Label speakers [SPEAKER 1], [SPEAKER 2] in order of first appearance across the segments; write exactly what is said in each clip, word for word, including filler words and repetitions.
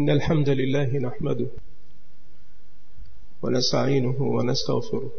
[SPEAKER 1] إن الحمد لله نحمده ونستعينه ونستغفره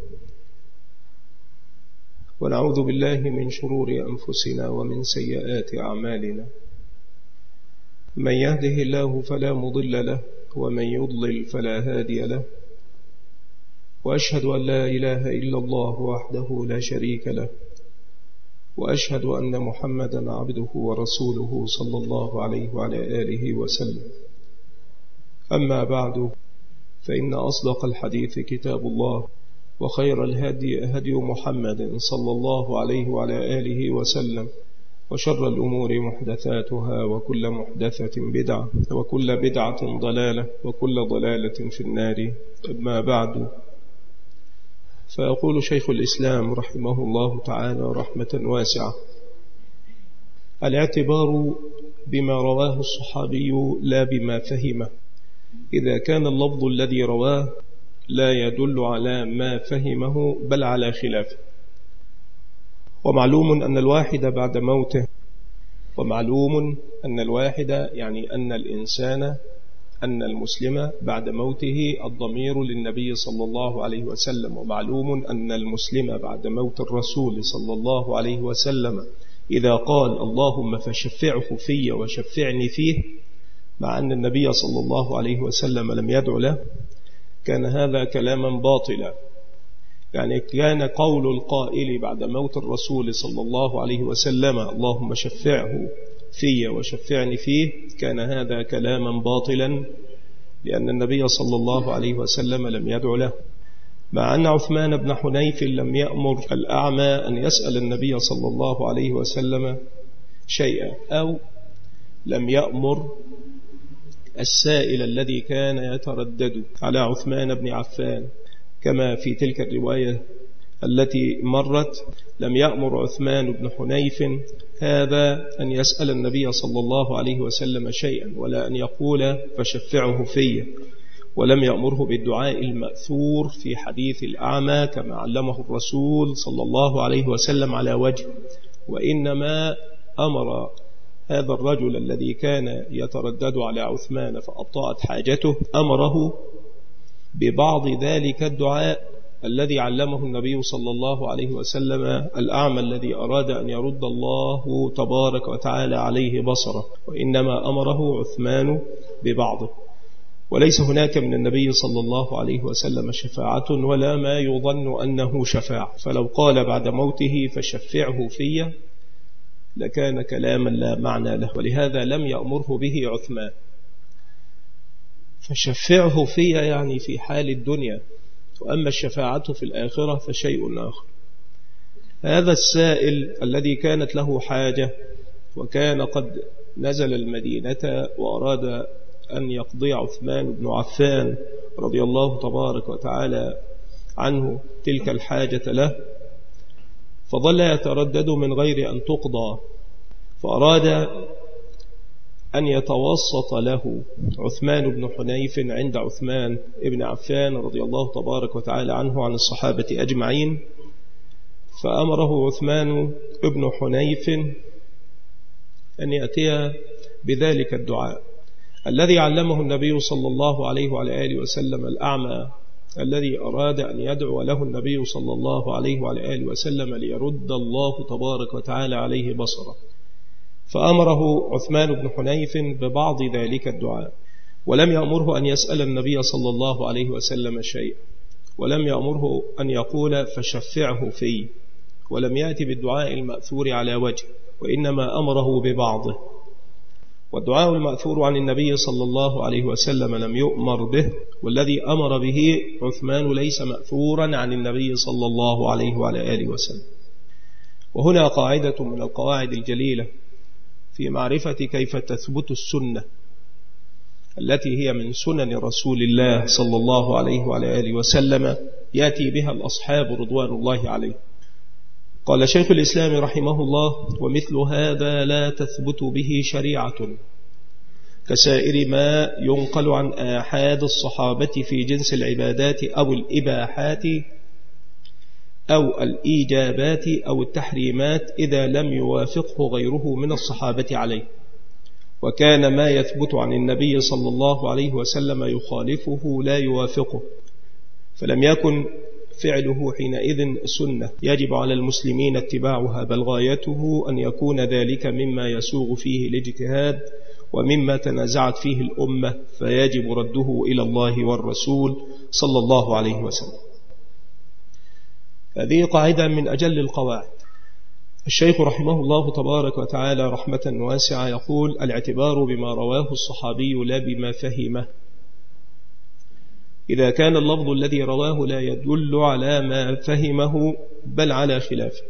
[SPEAKER 1] ونعوذ بالله من شرور أنفسنا ومن سيئات أعمالنا. من يهده الله فلا مضل له ومن يضلل فلا هادي له، وأشهد أن لا إله إلا الله وحده لا شريك له، وأشهد أن محمدا عبده ورسوله صلى الله عليه وعلى آله وسلم. أما بعد، فإن أصدق الحديث كتاب الله، وخير الهدي هدي محمد صلى الله عليه وعلى آله وسلم، وشر الأمور محدثاتها، وكل محدثة بدعة، وكل بدعة ضلالة، وكل ضلالة في النار. أما بعد، فيقول شيخ الإسلام رحمه الله تعالى رحمة واسعة: الاعتبار بما رواه الصحابي لا بما فهمه، إذا كان اللفظ الذي رواه لا يدل على ما فهمه بل على خلافه. ومعلوم أن الواحد بعد موته ومعلوم أن الواحد يعني أن الإنسان أن المسلم بعد موته الضمير للنبي صلى الله عليه وسلم، ومعلوم أن المسلم بعد موت الرسول صلى الله عليه وسلم إذا قال اللهم فشفعه في وشفعني فيه، مع أن النبي صلى الله عليه وسلم لم يدع له، كان هذا كلاما باطلا. يعني كان قول القائل بعد موت الرسول صلى الله عليه وسلم اللهم شفعه في وشفعني فيه، كان هذا كلاما باطلا، لأن النبي صلى الله عليه وسلم لم يدع له. مع أن عثمان بن حنيف لم يأمر الأعمى أن يسأل النبي صلى الله عليه وسلم شيئا، أو لم يأمر السائل الذي كان يتردد على عثمان بن عفان، كما في تلك الرواية التي مرت، لم يأمر عثمان بن حنيف هذا أن يسأل النبي صلى الله عليه وسلم شيئا، ولا أن يقول فشفعه فيه، ولم يأمره بالدعاء المأثور في حديث الأعمى كما علمه الرسول صلى الله عليه وسلم على وجه، وإنما أمر هذا الرجل الذي كان يتردد على عثمان فأبطأت حاجته، أمره ببعض ذلك الدعاء الذي علمه النبي صلى الله عليه وسلم الأعمى الذي أراد أن يرد الله تبارك وتعالى عليه بصره، وإنما أمره عثمان ببعضه. وليس هناك من النبي صلى الله عليه وسلم شفاعة ولا ما يظن أنه شفاعة، فلو قال بعد موته فشفعه في لكان كلاما لا معنى له، ولهذا لم يأمره به عثمان. فشفعه في يعني في حال الدنيا، وأما الشفاعة في الآخرة فشيء آخر. هذا السائل الذي كانت له حاجة وكان قد نزل المدينة وأراد أن يقضي عثمان بن عفان رضي الله تبارك وتعالى عنه تلك الحاجة له، فظل يتردد من غير أن تقضى، فأراد أن يتوسط له عثمان بن حنيف عند عثمان بن عفان رضي الله تبارك وتعالى عنه عن الصحابة أجمعين، فأمره عثمان بن حنيف أن يأتي بذلك الدعاء الذي علمه النبي صلى الله عليه وعلى آله وسلم الأعمى الذي أراد أن يدعو له النبي صلى الله عليه وعلى آله وسلم ليرد الله تبارك وتعالى عليه بصره. فأمره عثمان بن حنيف ببعض ذلك الدعاء، ولم يأمره أن يسأل النبي صلى الله عليه وسلم شيء، ولم يأمره أن يقول فشفعه في، ولم يأتي بالدعاء المأثور على وجه، وإنما أمره ببعضه. والدعاء المأثور عن النبي صلى الله عليه وسلم لم يؤمر به، والذي أمر به عثمان ليس مأثورا عن النبي صلى الله عليه وعلى آله وسلم. وهنا قاعدة من القواعد الجليلة في معرفة كيف تثبت السنة التي هي من سنن رسول الله صلى الله عليه وعلى آله وسلم يأتي بها الأصحاب رضوان الله عليه. قال شيخ الإسلام رحمه الله: ومثل هذا لا تثبت به شريعة كسائر ما ينقل عن آحاد الصحابة في جنس العبادات أو الإباحات أو الإيجابات أو التحريمات، إذا لم يوافقه غيره من الصحابة عليه. وكان ما يثبت عن النبي صلى الله عليه وسلم يخالفه لا يوافقه، فلم يكن فعله حينئذ سنة يجب على المسلمين اتباعها، بل غايته أن يكون ذلك مما يسوغ فيه الاجتهاد ومما تنازعت فيه الأمة، فيجب رده إلى الله والرسول صلى الله عليه وسلم. هذه قاعدة من أجل القواعد. الشيخ رحمه الله تبارك وتعالى رحمة واسعة يقول: الاعتبار بما رواه الصحابي لا بما فهمه. إذا كان اللفظ الذي رواه لا يدل على ما فهمه بل على خلافه.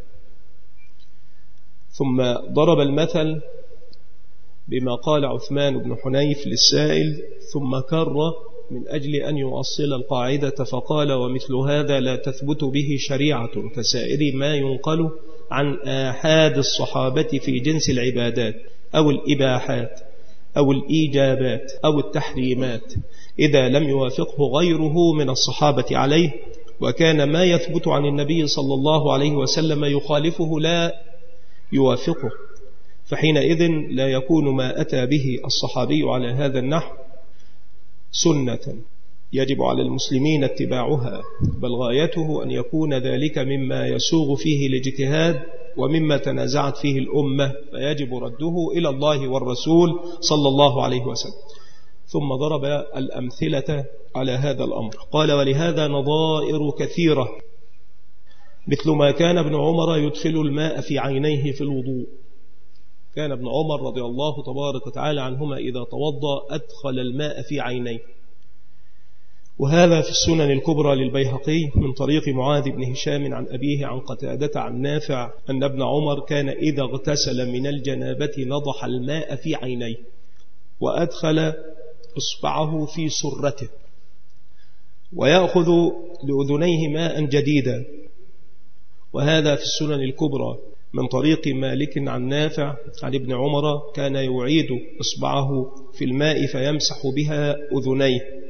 [SPEAKER 1] ثم ضرب المثل بما قال عثمان بن حنيف للسائل ثم كر من أجل أن يؤصل القاعدة فقال: ومثل هذا لا تثبت به شريعة كسائر ما ينقل عن آحاد الصحابة في جنس العبادات أو الإباحات أو الإيجابات أو التحريمات، إذا لم يوافقه غيره من الصحابة عليه، وكان ما يثبت عن النبي صلى الله عليه وسلم يخالفه لا يوافقه، فحينئذ لا يكون ما أتى به الصحابي على هذا النحو سنة يجب على المسلمين اتباعها، بل غايته أن يكون ذلك مما يسوغ فيه الاجتهاد ومما تنازعت فيه الأمة، فيجب رده إلى الله والرسول صلى الله عليه وسلم. ثم ضرب الأمثلة على هذا الأمر، قال: ولهذا نظائر كثيرة، مثل ما كان ابن عمر يدخل الماء في عينيه في الوضوء. كان ابن عمر رضي الله تبارك وتعالى عنهما إذا توضأ أدخل الماء في عينيه، وهذا في السنن الكبرى للبيهقي من طريق معاذ بن هشام عن أبيه عن قتادة عن نافع أن ابن عمر كان إذا اغتسل من الجنابة نضح الماء في عينيه وأدخل إصبعه في سرته ويأخذ لأذنيه ماء جديدا، وهذا في السنن الكبرى من طريق مالك عن نافع عن ابن عمر كان يعيد إصبعه في الماء فيمسح بها أذنيه،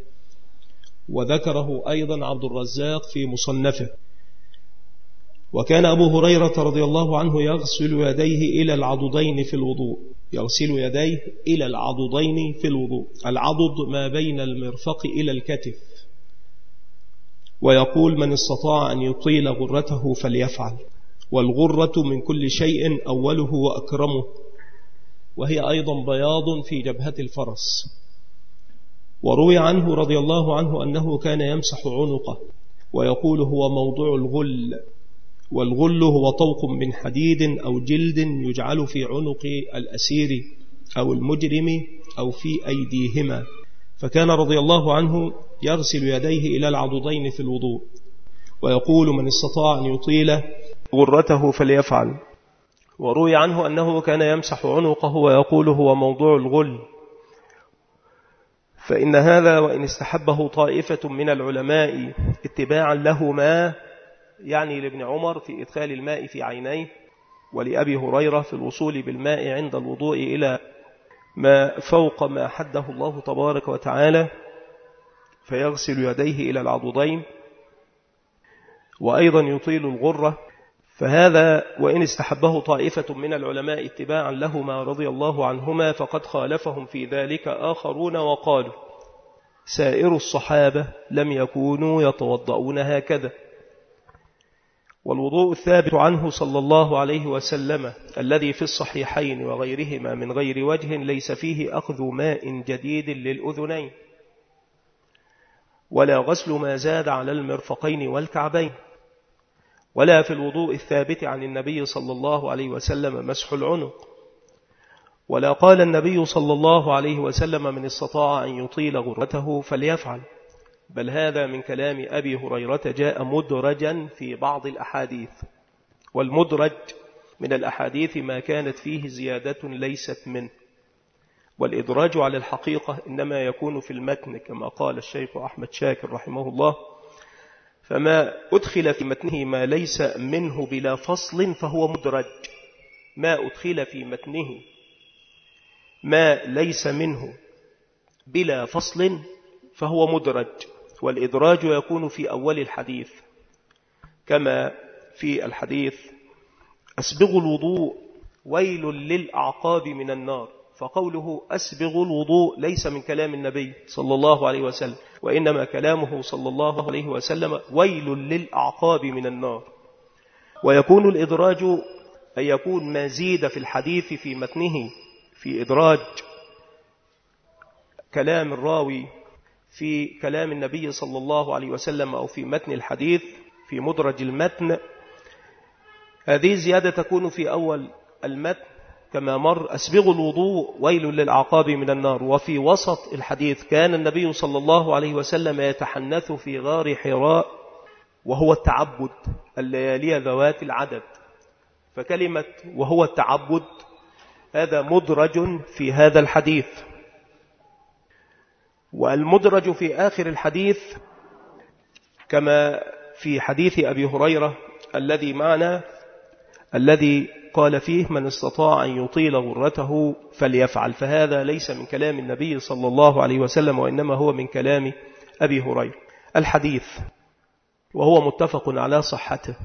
[SPEAKER 1] وذكره أيضا عبد الرزاق في مصنفه. وكان أبو هريرة رضي الله عنه يغسل يديه إلى العضدين في الوضوء، يغسل يديه إلى العضدين في الوضوء، العضد ما بين المرفق إلى الكتف، ويقول: من استطاع أن يطيل غرته فليفعل، والغرة من كل شيء أوله وأكرمه، وهي أيضا بياض في جبهة الفرس. وروي عنه رضي الله عنه أنه كان يمسح عنقه ويقول: هو موضوع الغل، والغل هو طوق من حديد أو جلد يجعل في عنق الأسير أو المجرم أو في أيديهما. فكان رضي الله عنه يغسل يديه إلى العضدين في الوضوء ويقول: من استطاع أن يطيل غرته فليفعل. وروي عنه أنه كان يمسح عنقه ويقول: هو موضوع الغل. فإن هذا وإن استحبه طائفة من العلماء اتباعا له ما يعني لابن عمر في إدخال الماء في عينيه، ولأبي هريرة في الوصول بالماء عند الوضوء إلى ما فوق ما حده الله تبارك وتعالى فيغسل يديه إلى العضدين، وأيضا يطيل الغرة. فهذا وإن استحبه طائفة من العلماء اتباعا لهما رضي الله عنهما، فقد خالفهم في ذلك آخرون وقالوا: سائر الصحابة لم يكونوا يتوضؤون هكذا. والوضوء الثابت عنه صلى الله عليه وسلم الذي في الصحيحين وغيرهما من غير وجه ليس فيه أخذ ماء جديد للأذنين، ولا غسل ما زاد على المرفقين والكعبين، ولا في الوضوء الثابت عن النبي صلى الله عليه وسلم مسح العنق، ولا قال النبي صلى الله عليه وسلم: من استطاع أن يطيل غرته فليفعل، بل هذا من كلام أبي هريرة جاء مدرجا في بعض الأحاديث. والمدرج من الأحاديث ما كانت فيه زيادة ليست منه، والإدراج على الحقيقة إنما يكون في المتن كما قال الشيخ أحمد شاكر رحمه الله: فما أدخل في متنه ما ليس منه بلا فصل فهو مدرج. ما أدخل في متنه ما ليس منه بلا فصل فهو مدرج، والإدراج يكون في أول الحديث كما في الحديث: أسبغوا الوضوء ويل للأعقاب من النار، فقوله أسبغ الوضوء ليس من كلام النبي صلى الله عليه وسلم، وإنما كلامه صلى الله عليه وسلم ويل للأعقاب من النار. ويكون الإدراج أن يكون ما زيد في الحديث في متنه في إدراج كلام الراوي في كلام النبي صلى الله عليه وسلم أو في متن الحديث في مدرج المتن. هذه زيادة تكون في أول المتن كما مر أسبغ الوضوء ويل للأعقاب من النار، وفي وسط الحديث كان النبي صلى الله عليه وسلم يتحنث في غار حراء وهو التعبد الليالي ذوات العدد، فكلمة وهو التعبد هذا مدرج في هذا الحديث. والمدرج في آخر الحديث كما في حديث أبي هريرة الذي معنا الذي قال فيه من استطاع أن يطيل غرته فليفعل، فهذا ليس من كلام النبي صلى الله عليه وسلم وإنما هو من كلام أبي هريرة. الحديث وهو متفق على صحته: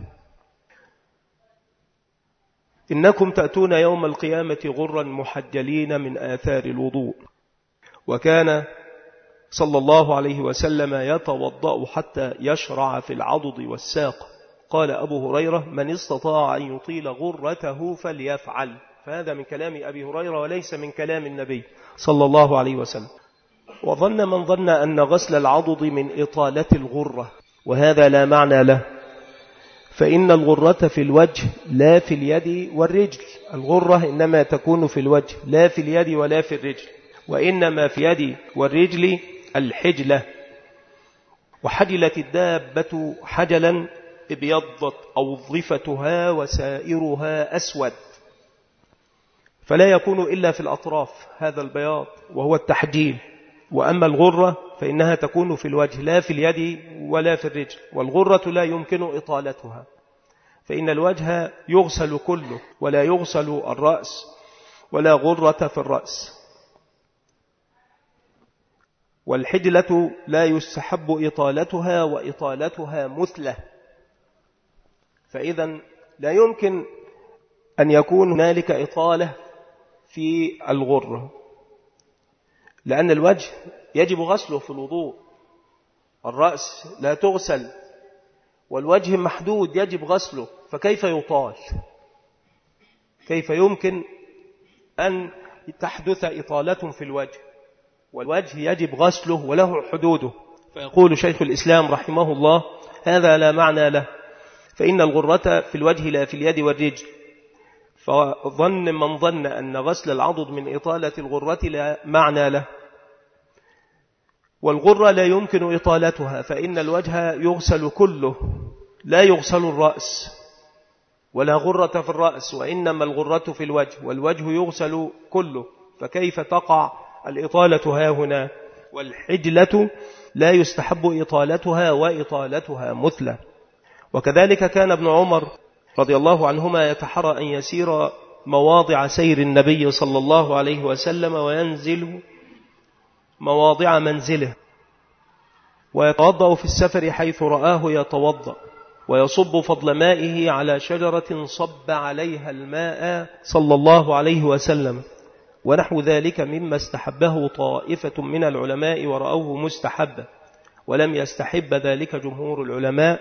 [SPEAKER 1] إنكم تأتون يوم القيامة غرا محجلين من آثار الوضوء. وكان صلى الله عليه وسلم يتوضأ حتى يشرع في العضد والساق. قال أبو هريرة من استطاع أن يطيل غرته فليفعل، فهذا من كلام أبي هريرة وليس من كلام النبي صلى الله عليه وسلم. وظن من ظن أن غسل العضد من إطالة الغرة، وهذا لا معنى له، فإن الغرة في الوجه لا في اليد والرجل. الغرة إنما تكون في الوجه لا في اليد ولا في الرجل، وإنما في اليد والرجل الحجلة. وحجلت الدابة حجلا ابيضت أوظفتها وسائرها أسود، فلا يكون إلا في الأطراف هذا البياض وهو التحجيل. وأما الغرة فإنها تكون في الوجه لا في اليد ولا في الرجل، والغرة لا يمكن إطالتها، فإن الوجه يغسل كله ولا يغسل الرأس ولا غرة في الرأس. والحجلة لا يستحب إطالتها وإطالتها مثلة، فإذا لا يمكن أن يكون هنالك إطالة في الغرة، لأن الوجه يجب غسله في الوضوء، الرأس لا تغسل، والوجه محدود يجب غسله، فكيف يطال؟ كيف يمكن أن تحدث إطالة في الوجه؟ والوجه يجب غسله وله حدوده. فيقول شيخ الإسلام رحمه الله هذا لا معنى له، فإن الغرة في الوجه لا في اليد والرجل. فظن من ظن أن غسل العضد من إطالة الغرة لا معنى له، والغرة لا يمكن إطالتها، فإن الوجه يغسل كله لا يغسل الرأس ولا غرة في الرأس، وإنما الغرة في الوجه، والوجه يغسل كله، فكيف تقع الإطالة ها هنا؟ والحجلة لا يستحب إطالتها وإطالتها مثلة. وكذلك كان ابن عمر رضي الله عنهما يتحرى أن يسير مواضع سير النبي صلى الله عليه وسلم وينزل مواضع منزله، ويتوضأ في السفر حيث رآه يتوضأ، ويصب فضل مائه على شجرة صب عليها الماء صلى الله عليه وسلم، ونحو ذلك مما استحبه طائفة من العلماء ورأوه مستحبا، ولم يستحب ذلك جمهور العلماء،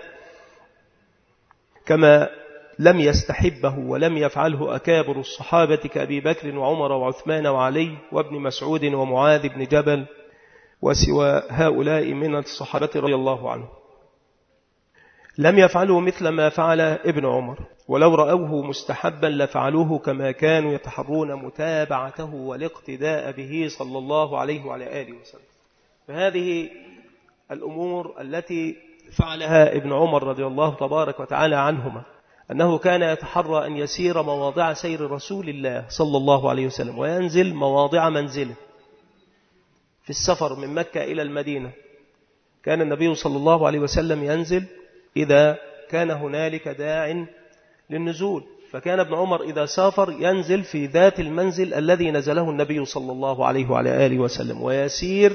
[SPEAKER 1] كما لم يستحبه ولم يفعله أكابر الصحابة كأبي بكر وعمر وعثمان وعلي وابن مسعود ومعاذ بن جبل وسوى هؤلاء من الصحابة رضي الله عنهم. لم يفعلوا مثل ما فعل ابن عمر، ولو رأوه مستحبا لفعلوه كما كانوا يتحرون متابعته والاقتداء به صلى الله عليه وعلى آله وسلم. فهذه الأمور التي فعلها ابن عمر رضي الله تبارك وتعالى عنهما، أنه كان يتحرى أن يسير مواضع سير رسول الله صلى الله عليه وسلم وينزل مواضع منزله. في السفر من مكة إلى المدينة كان النبي صلى الله عليه وسلم ينزل إذا كان هنالك داع للنزول، فكان ابن عمر إذا سافر ينزل في ذات المنزل الذي نزله النبي صلى الله عليه وعلى آله وسلم، ويسير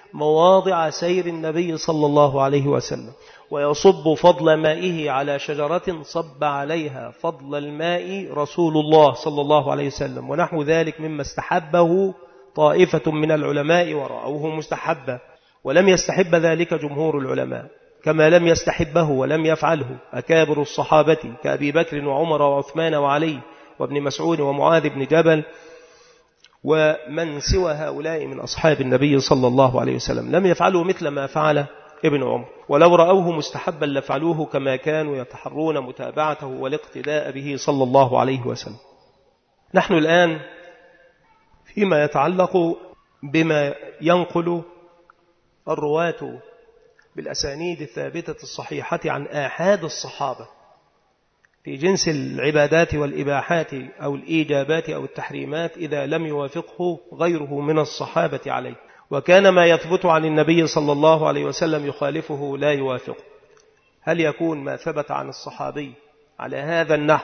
[SPEAKER 1] مواضع سير النبي صلى الله عليه وسلم، ويصب فضل مائه على شجرة صب عليها فضل الماء رسول الله صلى الله عليه وسلم، ونحو ذلك مما استحبه طائفة من العلماء ورأوه مستحبا، ولم يستحب ذلك جمهور العلماء، كما لم يستحبه ولم يفعله أكابر الصحابة كأبي بكر وعمر وعثمان وعلي وابن مسعود ومعاذ بن جبل ومن سوى هؤلاء من أصحاب النبي صلى الله عليه وسلم، لم يفعلوا مثل ما فعل ابن عمر، ولو رأوه مستحبا لفعلوه كما كانوا يتحرون متابعته والاقتداء به صلى الله عليه وسلم. نحن الآن فيما يتعلق بما ينقل الرواة بالأسانيد الثابتة الصحيحة عن آحاد الصحابة في جنس العبادات والإباحات أو الإيجابات أو التحريمات إذا لم يوافقه غيره من الصحابة عليه، وكان ما يثبت عن النبي صلى الله عليه وسلم يخالفه لا يوافقه. هل يكون ما ثبت عن الصحابي على هذا النحو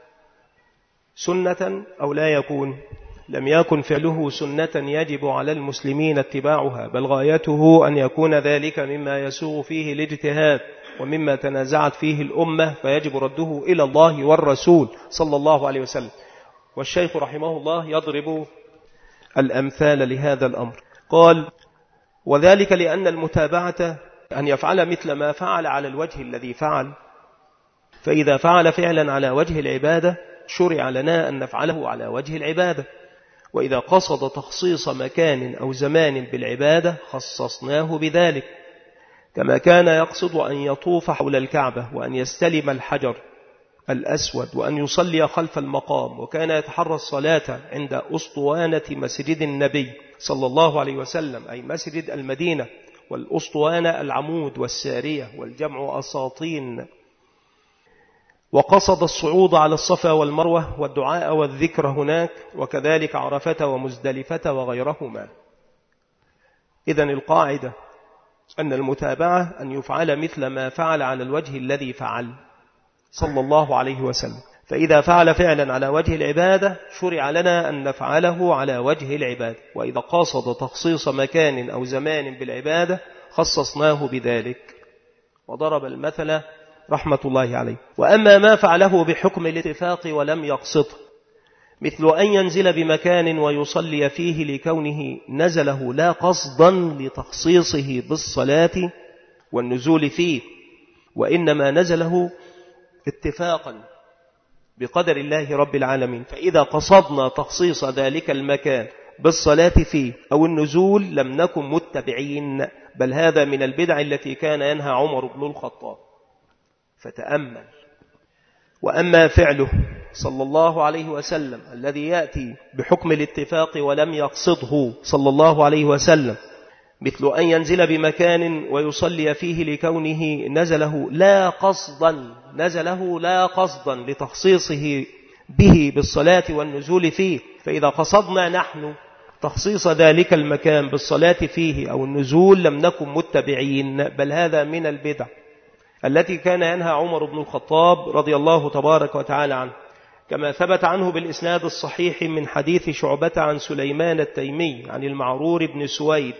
[SPEAKER 1] سنة أو لا يكون؟ لم يكن فعله سنة يجب على المسلمين اتباعها، بل غايته أن يكون ذلك مما يسوغ فيه الاجتهاد ومما تنازعت فيه الأمة، فيجب رده إلى الله والرسول صلى الله عليه وسلم. والشيخ رحمه الله يضرب الأمثال لهذا الأمر. قال: وذلك لأن المتابعة أن يفعل مثل ما فعل على الوجه الذي فعل، فإذا فعل فعلا على وجه العبادة شرع لنا أن نفعله على وجه العبادة، وإذا قصد تخصيص مكان أو زمان بالعبادة خصصناه بذلك، كما كان يقصد أن يطوف حول الكعبة وأن يستلم الحجر الأسود وأن يصلي خلف المقام، وكان يتحرى الصلاة عند أسطوانة مسجد النبي صلى الله عليه وسلم أي مسجد المدينة، والأسطوانة العمود والسارية والجمع أساطين، وقصد الصعود على الصفا والمروة والدعاء والذكر هناك، وكذلك عرفة ومزدلفة وغيرهما. إذن القاعدة أن المتابعة أن يفعل مثل ما فعل على الوجه الذي فعل صلى الله عليه وسلم، فإذا فعل فعلا على وجه العبادة شرع لنا أن نفعله على وجه العبادة، وإذا قصد تخصيص مكان أو زمان بالعبادة خصصناه بذلك، وضرب المثل رحمة الله عليه. وأما ما فعله بحكم الاتفاق ولم يقصده، مثل أن ينزل بمكان ويصلي فيه لكونه نزله لا قصدا لتخصيصه بالصلاة والنزول فيه، وإنما نزله اتفاقا بقدر الله رب العالمين، فإذا قصدنا تخصيص ذلك المكان بالصلاة فيه أو النزول لم نكن متبعين، بل هذا من البدع التي كان ينهى عمر بن الخطاب. فتأمل. وأما فعله صلى الله عليه وسلم الذي يأتي بحكم الاتفاق ولم يقصده صلى الله عليه وسلم، مثل أن ينزل بمكان ويصلي فيه لكونه نزله لا قصدا نزله لا قصدا لتخصيصه به بالصلاة والنزول فيه، فإذا قصدنا نحن تخصيص ذلك المكان بالصلاة فيه أو النزول لم نكن متبعين، بل هذا من البدع التي كان ينهى عمر بن الخطاب رضي الله تبارك وتعالى عنه، كما ثبت عنه بالإسناد الصحيح من حديث شعبة عن سليمان التيمي عن المعرور بن سويد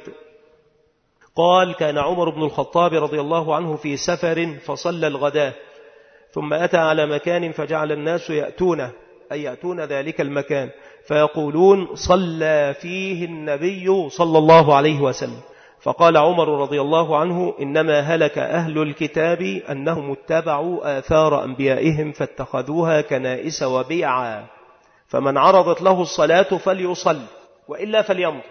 [SPEAKER 1] قال: كان عمر بن الخطاب رضي الله عنه في سفر فصلى الغداء، ثم أتى على مكان فجعل الناس يأتونه أي يأتون ذلك المكان فيقولون: صلى فيه النبي صلى الله عليه وسلم. فقال عمر رضي الله عنه: إنما هلك أهل الكتاب أنهم اتبعوا آثار أنبيائهم فاتخذوها كنائس وبيعا، فمن عرضت له الصلاة فليصل وإلا فليمضي.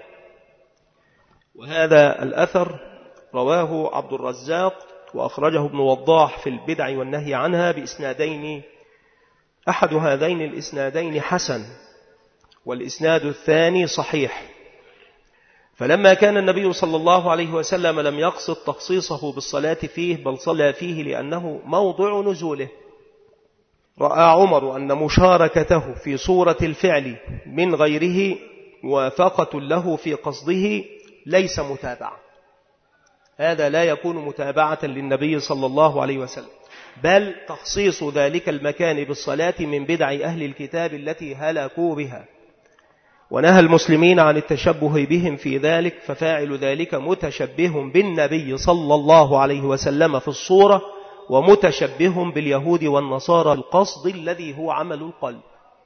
[SPEAKER 1] وهذا الأثر رواه عبد الرزاق وأخرجه ابن وضاح في البدع والنهي عنها بإسنادين، أحد هذين الإسنادين حسن والإسناد الثاني صحيح. فلما كان النبي صلى الله عليه وسلم لم يقصد تخصيصه بالصلاة فيه بل صلى فيه لأنه موضع نزوله، رأى عمر أن مشاركته في صورة الفعل من غيره موافقة له في قصده ليس متابعة، هذا لا يكون متابعة للنبي صلى الله عليه وسلم، بل تخصيص ذلك المكان بالصلاة من بدع أهل الكتاب التي هلكوا بها. ونهى المسلمين عن التشبه بهم في ذلك، ففاعل ذلك متشبه بالنبي صلى الله عليه وسلم في الصورة، ومتشبه باليهود والنصارى القصد الذي هو عمل القلب.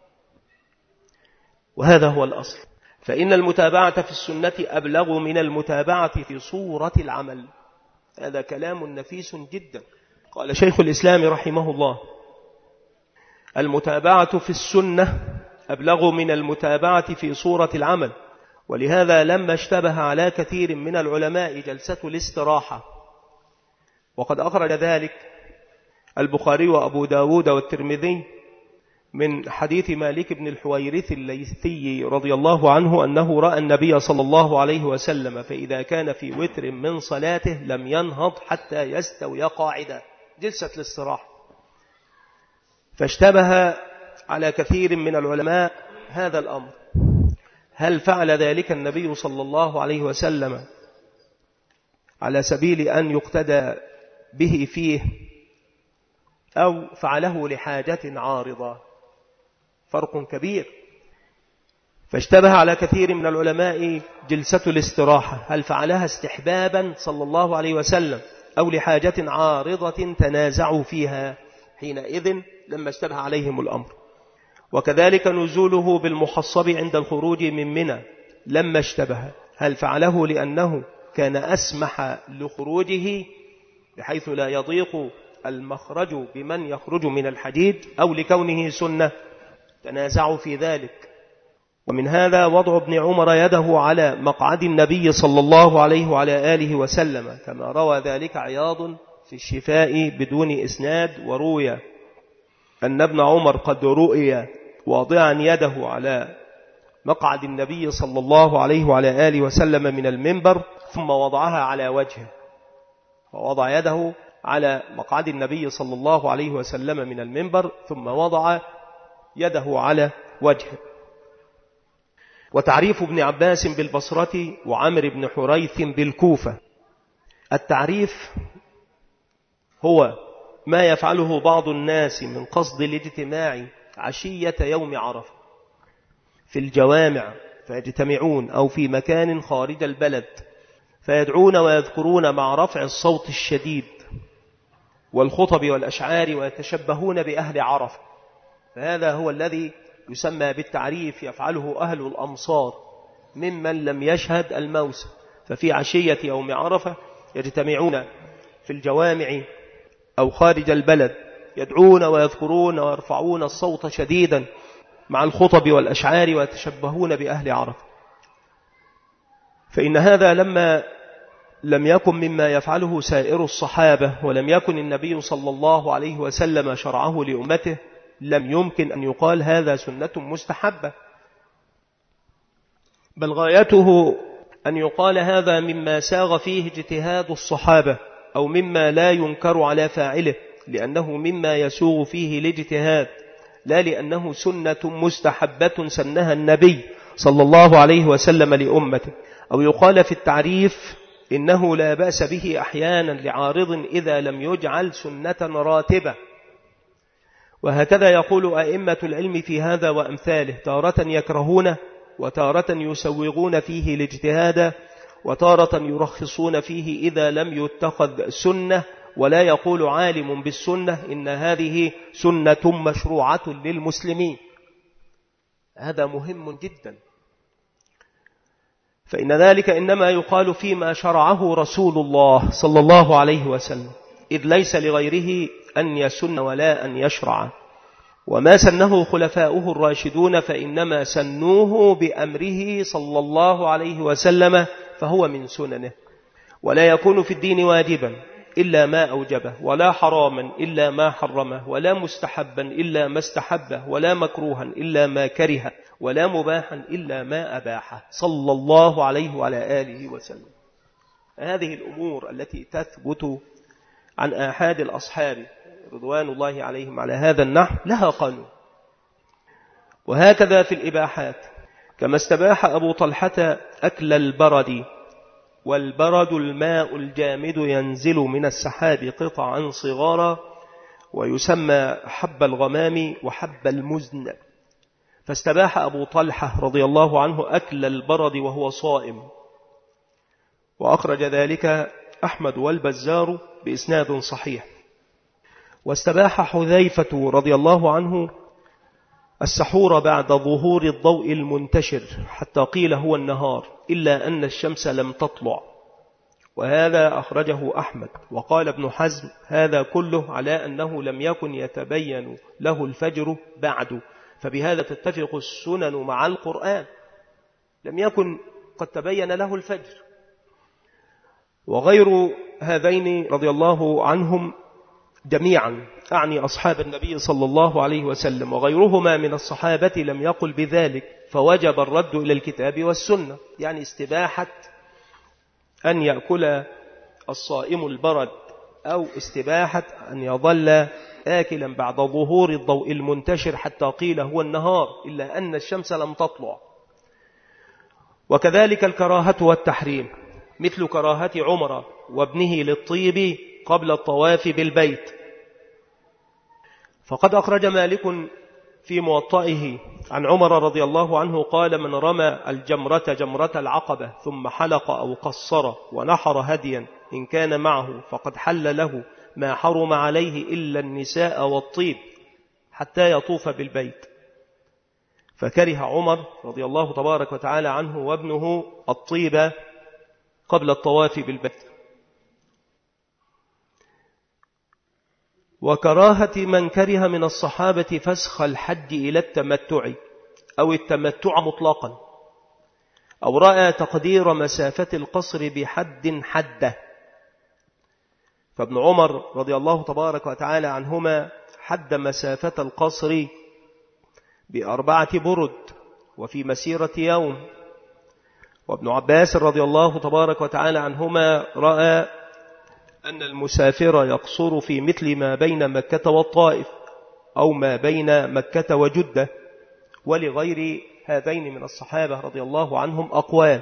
[SPEAKER 1] وهذا هو الأصل، فإن المتابعة في السنة أبلغ من المتابعة في صورة العمل. هذا كلام نفيس جدا. قال شيخ الإسلام رحمه الله: المتابعة في السنة أبلغ من المتابعة في صورة العمل. ولهذا لما اشتبه على كثير من العلماء جلسة الاستراحة، وقد أخرج ذلك البخاري وأبو داود والترمذي من حديث مالك بن الحويرث الليثي رضي الله عنه أنه رأى النبي صلى الله عليه وسلم فإذا كان في وتر من صلاته لم ينهض حتى يستوي قاعدا، جلسة الاستراحة. فاشتبه على كثير من العلماء هذا الأمر: هل فعل ذلك النبي صلى الله عليه وسلم على سبيل أن يقتدى به فيه، أو فعله لحاجة عارضة؟ فرق كبير. فاشتبه على كثير من العلماء جلسة الاستراحة، هل فعلها استحبابا صلى الله عليه وسلم أو لحاجة عارضة تنازعوا فيها؟ حينئذ لما اشتبه عليهم الأمر. وكذلك نزوله بالمحصب عند الخروج من منى لما اشتبه، هل فعله لأنه كان أسمح لخروجه بحيث لا يضيق المخرج بمن يخرج من الحديد، أو لكونه سنة؟ تنازعوا في ذلك. ومن هذا وضع ابن عمر يده على مقعد النبي صلى الله عليه وعلى آله وسلم، كما روى ذلك عياض في الشفاء بدون إسناد. وروي أن ابن عمر قد رؤي واضعا يده على مقعد النبي صلى الله عليه وعلى آله وسلم من المنبر، ثم وضعها على وجهه، ووضع يده على مقعد النبي صلى الله عليه وسلم من المنبر ثم وضع يده على وجهه. وتعريف ابن عباس بالبصرة وعمر بن حريث بالكوفة: التعريف هو ما يفعله بعض الناس من قصد الاجتماع عشية يوم عرفة في الجوامع، فيجتمعون أو في مكان خارج البلد فيدعون ويذكرون مع رفع الصوت الشديد والخطب والأشعار ويتشبهون بأهل عرفة. فهذا هو الذي يسمى بالتعريف، يفعله أهل الأمصار ممن لم يشهد الموسم. ففي عشية يوم عرفة يجتمعون في الجوامع أو خارج البلد يدعون ويذكرون ويرفعون الصوت شديدا مع الخطب والأشعار ويتشبهون بأهل عرفة. فإن هذا لما لم يكن مما يفعله سائر الصحابة، ولم يكن النبي صلى الله عليه وسلم شرعه لأمته، لم يمكن أن يقال هذا سنة مستحبة، بل غايته أن يقال هذا مما ساغ فيه اجتهاد الصحابة، أو مما لا ينكر على فاعله لأنه مما يسوغ فيه الاجتهاد، لا لأنه سنة مستحبة سنها النبي صلى الله عليه وسلم لأمته. أو يقال في التعريف إنه لا بأس به أحيانا لعارض إذا لم يجعل سنة راتبة. وهكذا يقول أئمة العلم في هذا وأمثاله: تارة يكرهون، وتارة يسوغون فيه الاجتهاد، وتارة يرخصون فيه إذا لم يتخذ سنة، ولا يقول عالم بالسنة إن هذه سنة مشروعة للمسلمين. هذا مهم جدا، فإن ذلك إنما يقال فيما شرعه رسول الله صلى الله عليه وسلم، إذ ليس لغيره أن يسن ولا أن يشرع. وما سنه خلفاؤه الراشدون فإنما سنوه بأمره صلى الله عليه وسلم، فهو من سننه. ولا يكون في الدين واجبا إلا ما أوجبه، ولا حراما إلا ما حرمه، ولا مستحبا إلا ما استحبه، ولا مكروها إلا ما كره، ولا مباحا إلا ما أباحه صلى الله عليه وعلى آله وسلم. هذه الأمور التي تثبت عن آحاد الأصحاب رضوان الله عليهم على هذا النحو لها قانون. وهكذا في الإباحات، كما استباح أبو طلحة أكل البرد، والبرد الماء الجامد ينزل من السحاب قطعا صغارا، ويسمى حب الغمام وحب المزن. فاستباح أبو طلحة رضي الله عنه أكل البرد وهو صائم، وأخرج ذلك أحمد والبزار بإسناد صحيح. واستباح حذيفة رضي الله عنه السحور بعد ظهور الضوء المنتشر حتى قيل هو النهار، إلا أن الشمس لم تطلع، وهذا أخرجه أحمد. وقال ابن حزم هذا كله على أنه لم يكن يتبين له الفجر بعد، فبهذا تتفق السنن مع القرآن، لم يكن قد تبين له الفجر. وغير هذين رضي الله عنهم جميعا، أعني أصحاب النبي صلى الله عليه وسلم، وغيرهما من الصحابة لم يقل بذلك، فوجب الرد إلى الكتاب والسنة، يعني استباحة أن يأكل الصائم البرد، أو استباحة أن يظل آكلا بعد ظهور الضوء المنتشر حتى قيل هو النهار، إلا أن الشمس لم تطلع. وكذلك الكراهة والتحريم، مثل كراهة عمر وابنه للطيب قبل الطواف بالبيت. فقد أخرج مالك في موطئه عن عمر رضي الله عنه قال: من رمى الجمرة جمرة العقبة ثم حلق أو قصر ونحر هديا إن كان معه فقد حل له ما حرم عليه إلا النساء والطيب حتى يطوف بالبيت. فكره عمر رضي الله تبارك وتعالى عنه وابنه الطيب قبل الطواف بالبيت. وكراهة من كره من الصحابة فسخ الحج إلى التمتع أو التمتع مطلقا، أو رأى تقدير مسافة القصر بحد حده. فابن عمر رضي الله تبارك وتعالى عنهما حد مسافة القصر بأربعة برد وفي مسيرة يوم، وابن عباس رضي الله تبارك وتعالى عنهما رأى أن المسافر يقصر في مثل ما بين مكة والطائف أو ما بين مكة وجدة، ولغير هذين من الصحابة رضي الله عنهم أقوال.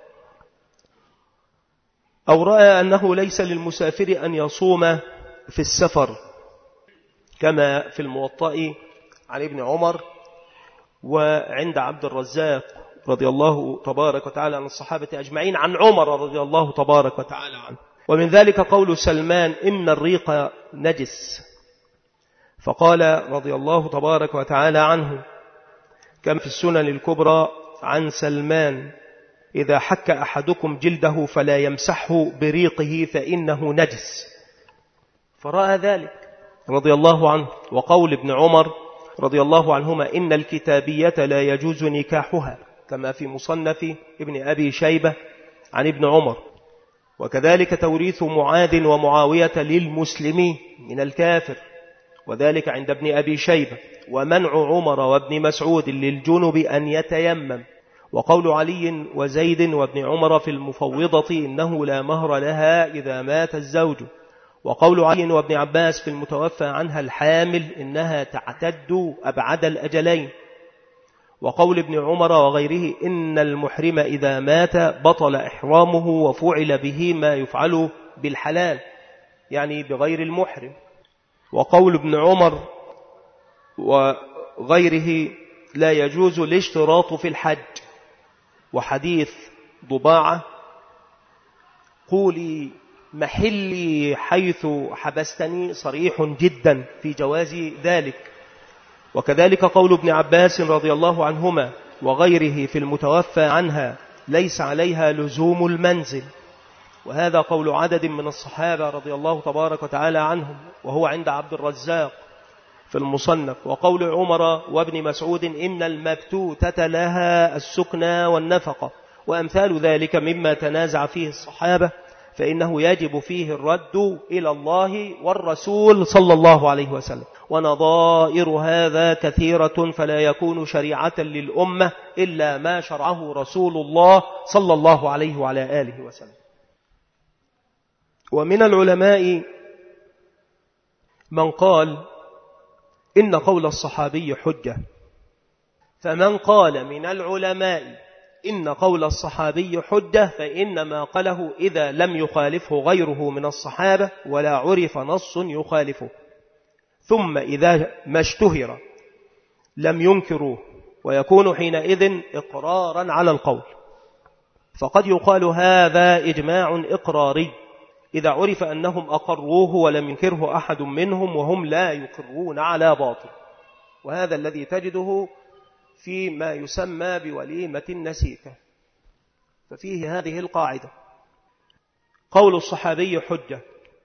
[SPEAKER 1] أو رأى أنه ليس للمسافر أن يصوم في السفر كما في الموطأ عن ابن عمر وعند عبد الرزاق رضي الله تبارك وتعالى عن الصحابة أجمعين عن عمر رضي الله تبارك وتعالى عنه. ومن ذلك قول سلمان: إن الريق نجس، فقال رضي الله تبارك وتعالى عنه كما في السنن الكبرى عن سلمان: إذا حك أحدكم جلده فلا يمسحه بريقه فإنه نجس، فرأى ذلك رضي الله عنه. وقول ابن عمر رضي الله عنهما: إن الكتابية لا يجوز نكاحها، كما في مصنف ابن أبي شيبة عن ابن عمر. وكذلك توريث معاذ ومعاوية للمسلمين من الكافر، وذلك عند ابن أبي شيبة. ومنع عمر وابن مسعود للجنب أن يتيمم. وقول علي وزيد وابن عمر في المفوضة: إنه لا مهر لها إذا مات الزوج. وقول علي وابن عباس في المتوفى عنها الحامل: إنها تعتد أبعد الأجلين. وقول ابن عمر وغيره: إن المحرم إذا مات بطل إحرامه وفعل به ما يفعل بالحلال، يعني بغير المحرم. وقول ابن عمر وغيره: لا يجوز الاشتراط في الحج. وحديث ضباعة: قولي محلي حيث حبستني، صريح جدا في جواز ذلك. وكذلك قول ابن عباس رضي الله عنهما وغيره في المتوفى عنها: ليس عليها لزوم المنزل. وهذا قول عدد من الصحابة رضي الله تبارك وتعالى عنهم، وهو عند عبد الرزاق في المصنف. وقول عمر وابن مسعود: إن المبتوتة لها السكنى والنفقة، وأمثال ذلك مما تنازع فيه الصحابة، فإنه يجب فيه الرد إلى الله والرسول صلى الله عليه وسلم. ونظائر هذا كثيرة، فلا يكون شريعة للأمة إلا ما شرعه رسول الله صلى الله عليه وعلى آله وسلم. ومن العلماء من قال إن قول الصحابي حجة. فمن قال من العلماء إن قول الصحابي حجة فإنما قاله إذا لم يخالفه غيره من الصحابة ولا عرف نص يخالفه، ثم إذا ما اشتهر لم ينكروه ويكون حينئذ إقرارا على القول. فقد يقال هذا إجماع إقراري إذا عرف أنهم أقروه ولم ينكره أحد منهم وهم لا يقرون على باطل، وهذا الذي تجده فيما يسمى بوليمة النسيكة. ففيه هذه القاعدة: قول الصحابي حجة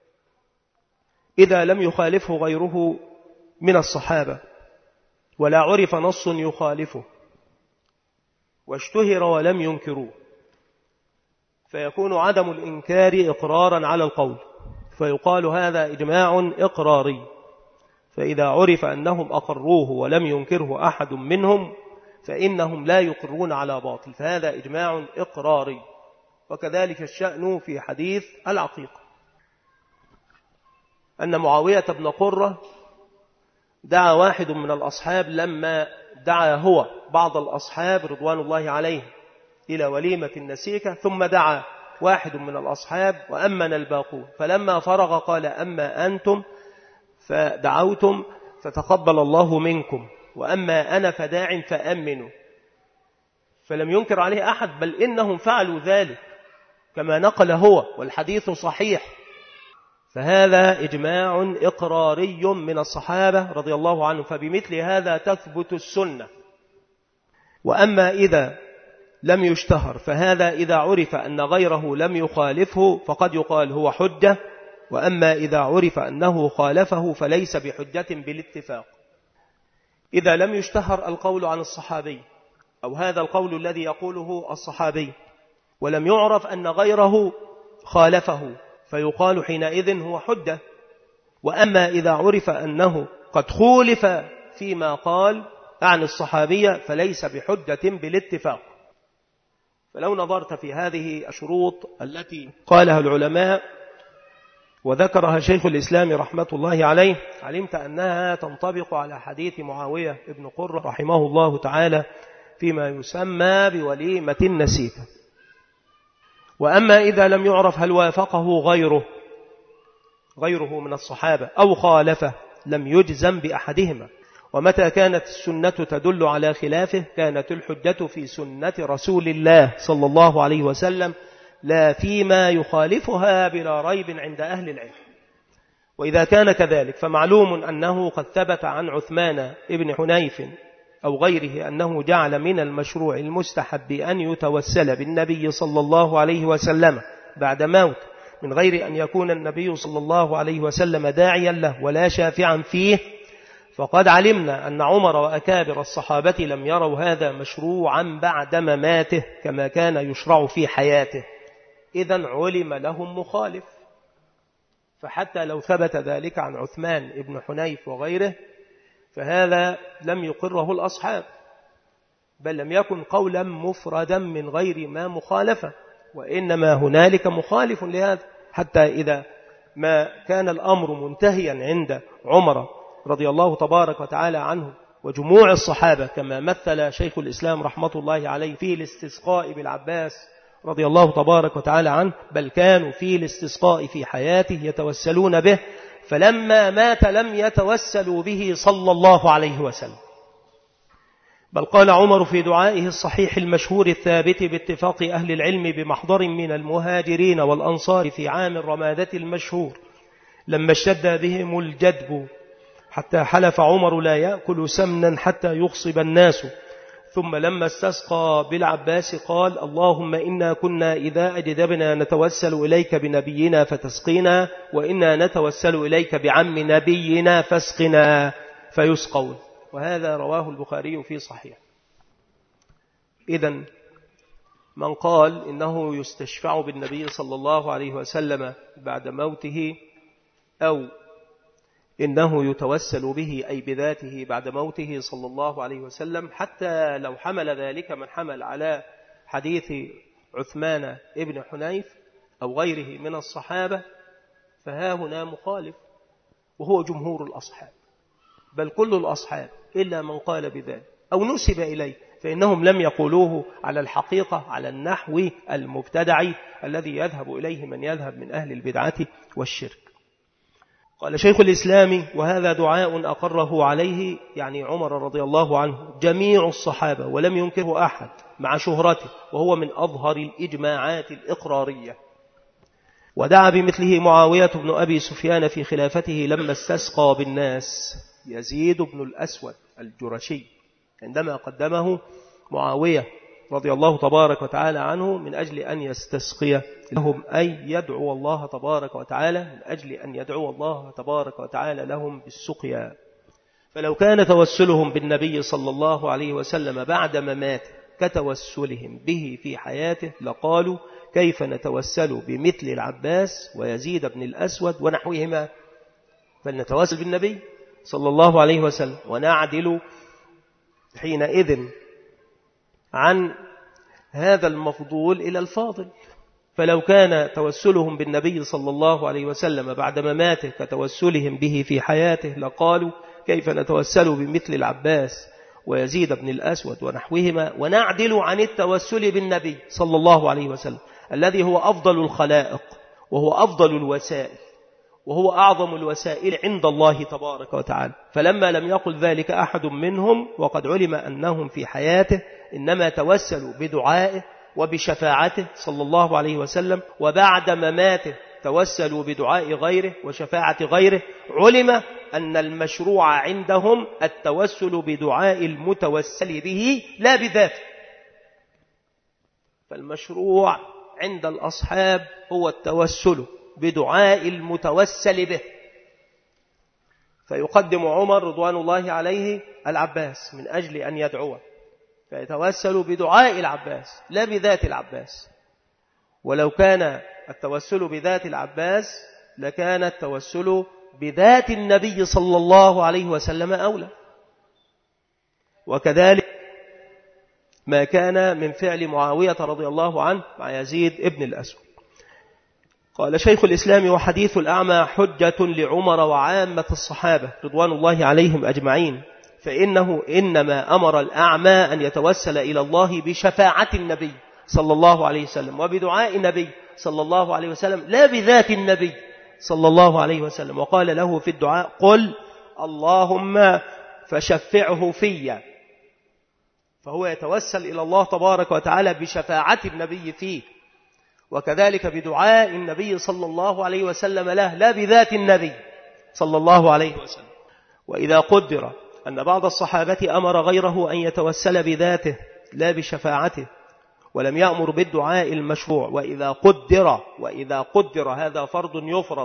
[SPEAKER 1] إذا لم يخالفه غيره من الصحابة ولا عرف نص يخالفه واشتهر ولم ينكروه، فيكون عدم الإنكار إقرارا على القول، فيقال هذا إجماع إقراري. فإذا عرف أنهم أقروه ولم ينكره أحد منهم فإنهم لا يقرون على باطل، فهذا إجماع إقراري. وكذلك الشأن في حديث العقيقة، أن معاوية بن قرة دعا واحد من الأصحاب لما دعا هو بعض الأصحاب رضوان الله عليهم إلى وليمة النسيكة، ثم دعا واحد من الأصحاب وأمن الباقون، فلما فرغ قال: أما أنتم فدعوتم فتقبل الله منكم، وأما أنا فداع فأمنوا. فلم ينكر عليه أحد، بل إنهم فعلوا ذلك كما نقل هو، والحديث صحيح. فهذا إجماع إقراري من الصحابة رضي الله عنهم، فبمثل هذا تثبت السنة. وأما إذا لم يشتهر فهذا إذا عرف أن غيره لم يخالفه فقد يقال هو حجة، وأما إذا عرف أنه خالفه فليس بحجة بالاتفاق. إذا لم يشتهر القول عن الصحابي أو هذا القول الذي يقوله الصحابي ولم يعرف أن غيره خالفه فيقال حينئذ هو حجة. وأما إذا عرف أنه قد خولف فيما قال عن الصحابية فليس بحجة بالاتفاق. فلو نظرت في هذه الشروط التي قالها العلماء وذكرها شيخ الإسلام رحمة الله عليه علمت أنها تنطبق على حديث معاوية ابن قرة رحمه الله تعالى فيما يسمى بوليمة النسيكة. وأما إذا لم يعرف هل وافقه غيره غيره من الصحابة أو خالفه لم يجزم بأحدهما. ومتى كانت السنة تدل على خلافه كانت الحجة في سنة رسول الله صلى الله عليه وسلم لا فيما يخالفها بلا ريب عند أهل العلم. وإذا كان كذلك فمعلوم أنه قد ثبت عن عثمان ابن حنيف أو غيره أنه جعل من المشروع المستحب أن يتوسل بالنبي صلى الله عليه وسلم بعد موت من غير أن يكون النبي صلى الله عليه وسلم داعيا له ولا شافعا فيه. فقد علمنا أن عمر وأكابر الصحابة لم يروا هذا مشروعا بعد مماته كما كان يشرع في حياته، إذن علم لهم مخالف. فحتى لو ثبت ذلك عن عثمان ابن حنيف وغيره فهذا لم يقره الأصحاب، بل لم يكن قولا مفردا من غير ما مخالفة، وإنما هنالك مخالف لهذا. حتى إذا ما كان الأمر منتهيا عند عمر رضي الله تبارك وتعالى عنه وجموع الصحابة كما مثل شيخ الإسلام رحمة الله عليه في الاستسقاء بالعباس رضي الله تبارك وتعالى عنه، بل كانوا في الاستسقاء في حياته يتوسلون به، فلما مات لم يتوسلوا به صلى الله عليه وسلم. بل قال عمر في دعائه الصحيح المشهور الثابت باتفاق أهل العلم بمحضر من المهاجرين والأنصار في عام الرمادة المشهور لما اشتد بهم الجدب حتى حلف عمر لا يأكل سمنا حتى يخصب الناس، ثم لما استسقى بالعباس قال: اللهم إنا كنا إذا أجدبنا نتوسل إليك بنبينا فتسقينا، وإنا نتوسل إليك بعم نبينا فاسقنا، فيسقون. وهذا رواه البخاري في صحيح. إذن من قال إنه يستشفع بالنبي صلى الله عليه وسلم بعد موته أو إنه يتوسل به أي بذاته بعد موته صلى الله عليه وسلم، حتى لو حمل ذلك من حمل على حديث عثمان ابن حنيف أو غيره من الصحابة، فها هنا مخالف وهو جمهور الأصحاب، بل كل الأصحاب إلا من قال بذلك أو نسب إليه، فإنهم لم يقولوه على الحقيقة على النحو المبتدعي الذي يذهب إليه من يذهب من أهل البدعة والشرك. قال شيخ الإسلام: وهذا دعاء أقره عليه، يعني عمر رضي الله عنه، جميع الصحابة ولم ينكره أحد مع شهرته، وهو من أظهر الإجماعات الإقرارية. ودعا بمثله معاوية بن أبي سفيان في خلافته لما استسقى بالناس يزيد بن الأسود الجرشي، عندما قدمه معاوية رضي الله تبارك وتعالى عنه من أجل أن يستسقي لهم، أي يدعو الله تبارك وتعالى، من أجل أن يدعو الله تبارك وتعالى لهم بالسقيا. فلو كان توسلهم بالنبي صلى الله عليه وسلم بعد مماته كتوسلهم به في حياته لقالوا: كيف نتوسل بمثل العباس ويزيد بن الأسود ونحوهما؟ فلنتوسل بالنبي صلى الله عليه وسلم ونعدل حينئذ عن هذا المفضول إلى الفاضل. فلو كان توسلهم بالنبي صلى الله عليه وسلم بعد مماته كتوسلهم به في حياته لقالوا: كيف نتوسل بمثل العباس ويزيد بن الأسود ونحوهما ونعدل عن التوسل بالنبي صلى الله عليه وسلم الذي هو أفضل الخلائق وهو أفضل الوسائل وهو أعظم الوسائل عند الله تبارك وتعالى. فلما لم يقل ذلك أحد منهم وقد علم أنهم في حياته إنما توسلوا بدعائه وبشفاعته صلى الله عليه وسلم، وبعد مماته توسلوا بدعاء غيره وشفاعة غيره، علم أن المشروع عندهم التوسل بدعاء المتوسل به لا بذاته. فالمشروع عند الأصحاب هو التوسل بدعاء المتوسل به، فيقدم عمر رضوان الله عليه العباس من أجل أن يدعوه، فيتوسل بدعاء العباس لا بذات العباس. ولو كان التوسل بذات العباس لكان التوسل بذات النبي صلى الله عليه وسلم أولى. وكذلك ما كان من فعل معاوية رضي الله عنه مع يزيد ابن الأسود. قال شيخ الإسلام: وحديث الأعمى حجة لعمر وعامة الصحابة رضوان الله عليهم أجمعين، فإنه إنما أمر الأعمى أن يتوسل إلى الله بشفاعة النبي صلى الله عليه وسلم وبدعاء النبي صلى الله عليه وسلم لا بذات النبي صلى الله عليه وسلم. وقال له في الدعاء: قل اللهم فشفعه في. فهو يتوسل إلى الله تبارك وتعالى بشفاعة النبي فيه، وكذلك بدعاء النبي صلى الله عليه وسلم له لا بذات النبي صلى الله عليه وسلم. وإذا قدر أن بعض الصحابة أمر غيره أن يتوسل بذاته لا بشفاعته ولم يأمر بالدعاء المشروع، وإذا قدر وإذا قدر هذا فرض يفرض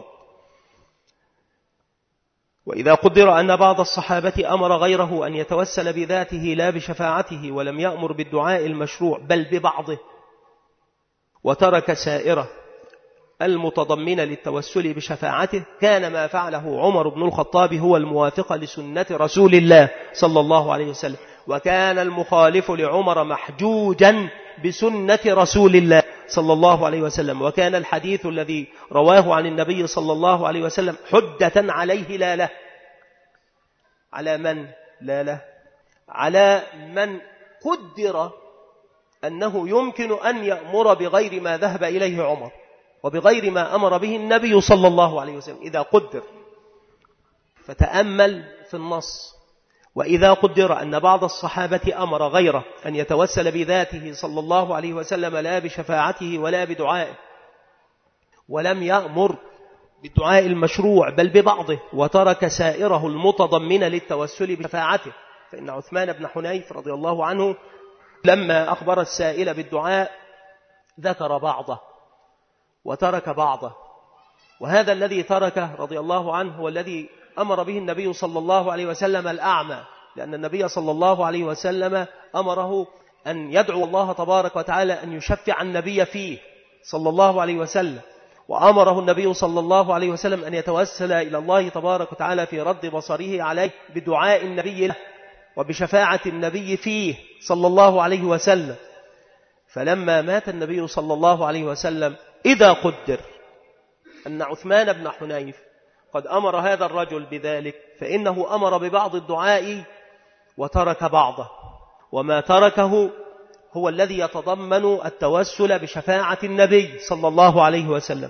[SPEAKER 1] وإذا قدر أن بعض الصحابة أمر غيره أن يتوسل بذاته لا بشفاعته ولم يأمر بالدعاء المشروع بل ببعضه، وترك سائره المتضمن للتوسل بشفاعته، كان ما فعله عمر بن الخطاب هو الموافق لسنة رسول الله صلى الله عليه وسلم، وكان المخالف لعمر محجوجا بسنة رسول الله صلى الله عليه وسلم. وكان الحديث الذي رواه عن النبي صلى الله عليه وسلم حجة عليه لا له. على من لا له؟ على من قدر أنه يمكن أن يأمر بغير ما ذهب إليه عمر وبغير ما أمر به النبي صلى الله عليه وسلم إذا قدر. فتأمل في النص: وإذا قدر أن بعض الصحابة أمر غيره أن يتوسل بذاته صلى الله عليه وسلم لا بشفاعته ولا بدعائه ولم يأمر بالدعاء المشروع بل ببعضه، وترك سائره المتضمن للتوسل بشفاعته. فإن عثمان بن حنيف رضي الله عنه لما أخبر السائل بالدعاء ذكر بعضه وترك بعضه، وهذا الذي تركه رضي الله عنه هو الذي أمر به النبي صلى الله عليه وسلم الأعمى، لأن النبي صلى الله عليه وسلم أمره أن يدعو الله تبارك وتعالى أن يشفع النبي فيه صلى الله عليه وسلم، وأمره النبي صلى الله عليه وسلم أن يتوسل إلى الله تبارك وتعالى في رد بصره عليه بدعاء النبي له وبشفاعة النبي فيه صلى الله عليه وسلم. فلما مات النبي صلى الله عليه وسلم إذا قدر أن عثمان بن حنيف قد أمر هذا الرجل بذلك، فإنه أمر ببعض الدعاء وترك بعضه، وما تركه هو الذي يتضمن التوسل بشفاعة النبي صلى الله عليه وسلم.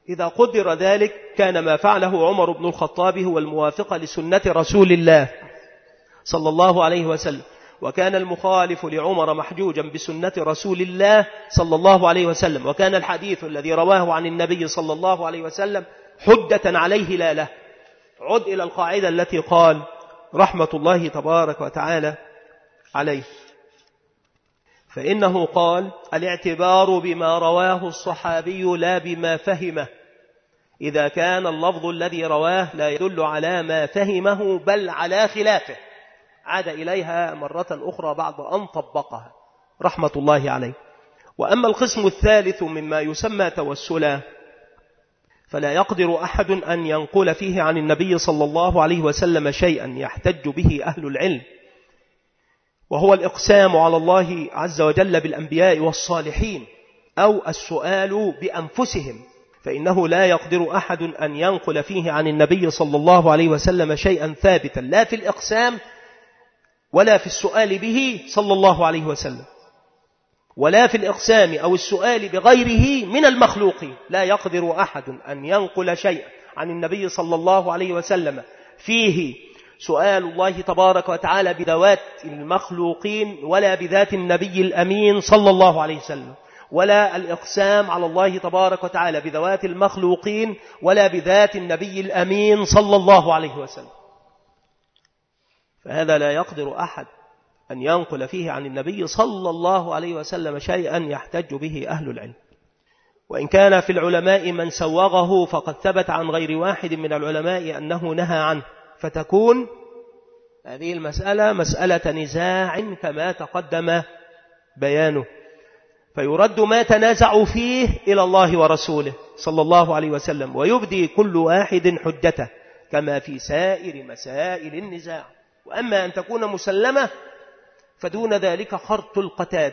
[SPEAKER 1] إذا قدر ذلك كان ما فعله عمر بن الخطاب هو الموافق لسنة رسول الله صلى الله عليه وسلم، وكان المخالف لعمر محجوجا بسنة رسول الله صلى الله عليه وسلم، وكان الحديث الذي رواه عن النبي صلى الله عليه وسلم حجة عليه لا له. عد إلى القاعدة التي قال رحمة الله تبارك وتعالى عليه، فإنه قال الاعتبار بما رواه الصحابي لا بما فهمه، إذا كان اللفظ الذي رواه لا يدل على ما فهمه بل على خلافه. عاد إليها مرة أخرى بعد أن طبقها رحمة الله عليه. وأما القسم الثالث مما يسمى توسلا فلا يقدر أحد أن ينقل فيه عن النبي صلى الله عليه وسلم شيئا يحتج به أهل العلم، وهو الإقسام على الله عز وجل بالأنبياء والصالحين أو السؤال بأنفسهم، فإنه لا يقدر أحد أن ينقل فيه عن النبي صلى الله عليه وسلم شيئا ثابتا، لا في الإقسام ولا في السؤال به صلى الله عليه وسلم، ولا في الإقسام أو السؤال بغيره من المخلوقين. لا يقدر أحد أن ينقل شيئا عن النبي صلى الله عليه وسلم فيه سؤال الله تبارك وتعالى بذوات المخلوقين ولا بذات النبي الأمين صلى الله عليه وسلم، ولا الإقسام على الله تبارك وتعالى بذوات المخلوقين ولا بذات النبي الأمين صلى الله عليه وسلم. فهذا لا يقدر أحد أن ينقل فيه عن النبي صلى الله عليه وسلم شيئا يحتج به أهل العلم. وإن كان في العلماء من سوغه فقد ثبت عن غير واحد من العلماء أنه نهى عنه، فتكون هذه المسألة مسألة نزاع كما تقدم بيانه، فيرد ما تنازعوا فيه إلى الله ورسوله صلى الله عليه وسلم، ويبدي كل واحد حجته كما في سائر مسائل النزاع. وأما أن تكون مسلمة فدون ذلك خرط القتاد،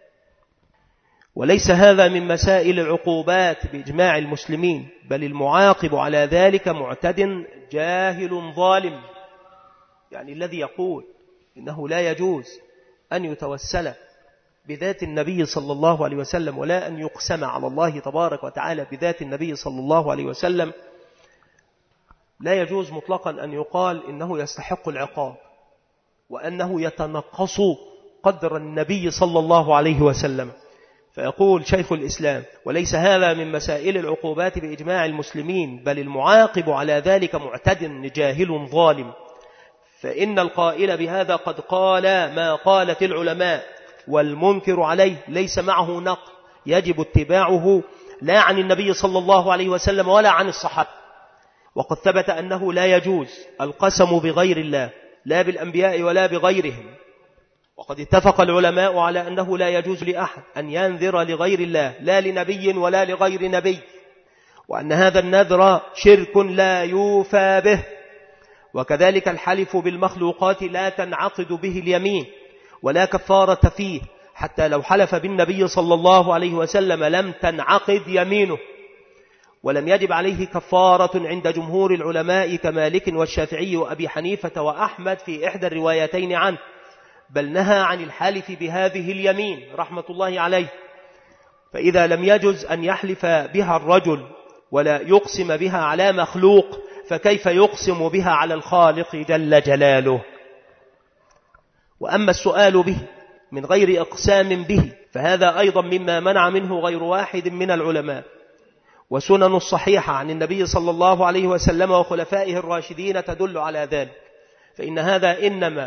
[SPEAKER 1] وليس هذا من مسائل العقوبات بإجماع المسلمين، بل المعاقب على ذلك معتد جاهل ظالم، يعني الذي يقول إنه لا يجوز أن يتوسل بذات النبي صلى الله عليه وسلم ولا أن يقسم على الله تبارك وتعالى بذات النبي صلى الله عليه وسلم، لا يجوز مطلقا أن يقال إنه يستحق العقاب وأنه يتنقص قدر النبي صلى الله عليه وسلم. فيقول شيخ الإسلام وليس هذا من مسائل العقوبات بإجماع المسلمين، بل المعاقب على ذلك معتد جاهل ظالم، فإن القائل بهذا قد قال ما قالت العلماء، والمنكر عليه ليس معه نقل يجب اتباعه لا عن النبي صلى الله عليه وسلم ولا عن الصحابة. وقد ثبت أنه لا يجوز القسم بغير الله لا بالأنبياء ولا بغيرهم، وقد اتفق العلماء على أنه لا يجوز لأحد أن ينذر لغير الله لا لنبي ولا لغير نبي، وأن هذا النذر شرك لا يوفى به. وكذلك الحلف بالمخلوقات لا تنعقد به اليمين ولا كفارة فيه، حتى لو حلف بالنبي صلى الله عليه وسلم لم تنعقد يمينه، ولم يجب عليه كفارة عند جمهور العلماء كمالك والشافعي وأبي حنيفة وأحمد في إحدى الروايتين عنه، بل نهى عن الحلف بهذه اليمين رحمة الله عليه. فإذا لم يجز أن يحلف بها الرجل ولا يقسم بها على مخلوق، فكيف يقسم بها على الخالق جل جلاله؟ وأما السؤال به من غير إقسام به فهذا أيضا مما منع منه غير واحد من العلماء. وسنن الصحيحة عن النبي صلى الله عليه وسلم وخلفائه الراشدين تدل على ذلك، فإن هذا إنما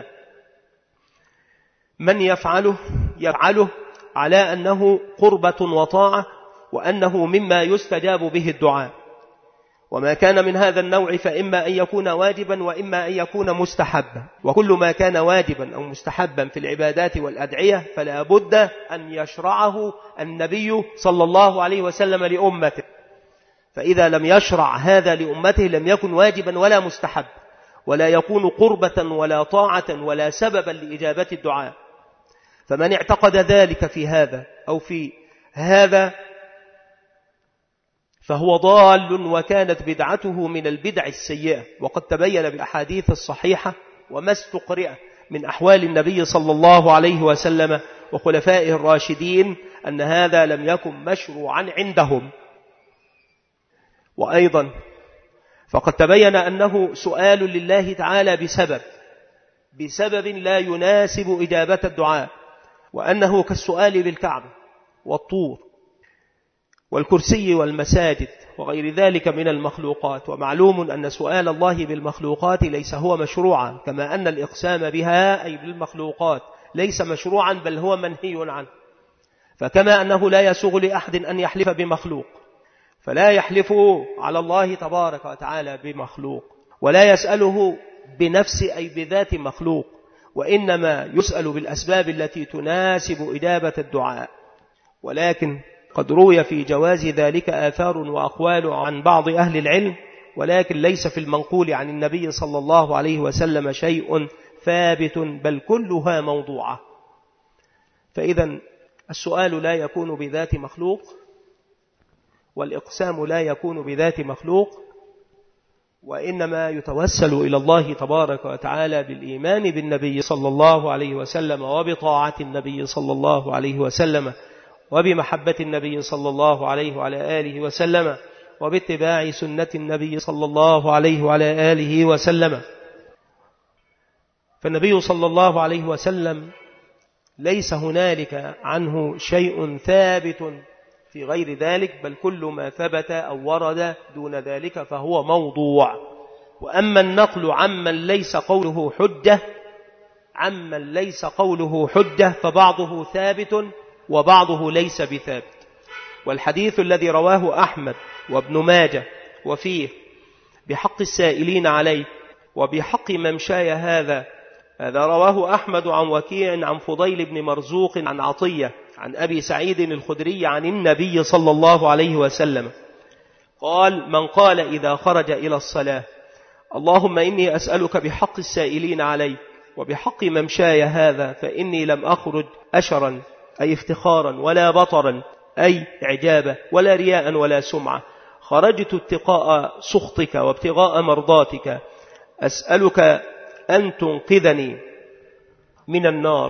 [SPEAKER 1] من يفعله يفعله على أنه قربة وطاعة، وأنه مما يستجاب به الدعاء. وما كان من هذا النوع فإما أن يكون واجبا وإما أن يكون مستحبا، وكل ما كان واجبا أو مستحبا في العبادات والأدعية فلا بد أن يشرعه النبي صلى الله عليه وسلم لأمته، فإذا لم يشرع هذا لأمته لم يكن واجبا ولا مستحب، ولا يكون قربة ولا طاعة ولا سببا لإجابة الدعاء. فمن اعتقد ذلك في هذا أو في هذا فهو ضال، وكانت بدعته من البدع السيئة. وقد تبين بالأحاديث الصحيحة وما استقرئ من أحوال النبي صلى الله عليه وسلم وخلفائه الراشدين أن هذا لم يكن مشروعا عندهم. وأيضا فقد تبين أنه سؤال لله تعالى بسبب بسبب لا يناسب إجابة الدعاء، وأنه كالسؤال بالكعبة والطور والكرسي والمساجد وغير ذلك من المخلوقات. ومعلوم أن سؤال الله بالمخلوقات ليس هو مشروعا، كما أن الإقسام بها أي بالمخلوقات ليس مشروعا بل هو منهي عنه. فكما أنه لا يسوغ لأحد أن يحلف بمخلوق، فلا يحلف على الله تبارك وتعالى بمخلوق، ولا يسأله بنفس أي بذات مخلوق، وإنما يسأل بالأسباب التي تناسب إجابة الدعاء. ولكن قد روي في جواز ذلك آثار وأقوال عن بعض أهل العلم، ولكن ليس في المنقول عن النبي صلى الله عليه وسلم شيء ثابت، بل كلها موضوعة. فإذا السؤال لا يكون بذات مخلوق، والإقسام لا يكون بذات مخلوق، وإنما يتوسل إلى الله تبارك وتعالى بالإيمان بالنبي صلى الله عليه وسلم، وبطاعة النبي صلى الله عليه وسلم، وبمحبة النبي صلى الله عليه وعلى آله وسلم، وباتباع سنة النبي صلى الله عليه وعلى آله وسلم. فالنبي صلى الله عليه وسلم ليس هنالك عنه شيء ثابت في غير ذلك، بل كل ما ثبت أو ورد دون ذلك فهو موضوع. وأما النقل عمن ليس قوله حجة عمن ليس قوله حجة فبعضه ثابت وبعضه ليس بثابت. والحديث الذي رواه أحمد وابن ماجه وفيه بحق السائلين عليه وبحق ممشاي هذا، هذا رواه أحمد عن وكيع عن فضيل بن مرزوق عن عطية عن أبي سعيد الخدري عن النبي صلى الله عليه وسلم قال: من قال إذا خرج إلى الصلاة: اللهم إني أسألك بحق السائلين علي وبحق ممشاي هذا، فإني لم أخرج أشرا أي افتخارا ولا بطرا أي إعجابا ولا رياء ولا سمعة، خرجت اتقاء سخطك وابتغاء مرضاتك، أسألك أن تنقذني من النار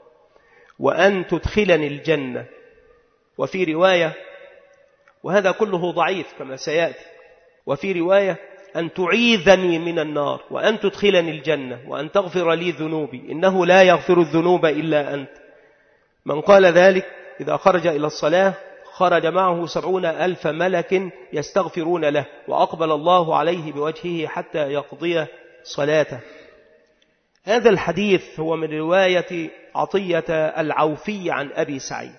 [SPEAKER 1] وأن تدخلني الجنة. وفي رواية، وهذا كله ضعيف كما سيأتي، وفي رواية أن تعيذني من النار وأن تدخلني الجنة وأن تغفر لي ذنوبي إنه لا يغفر الذنوب إلا أنت. من قال ذلك إذا خرج إلى الصلاة خرج معه سبعون ألف ملك يستغفرون له، وأقبل الله عليه بوجهه حتى يقضي صلاته. هذا الحديث هو من رواية عطية العوفي عن أبي سعيد،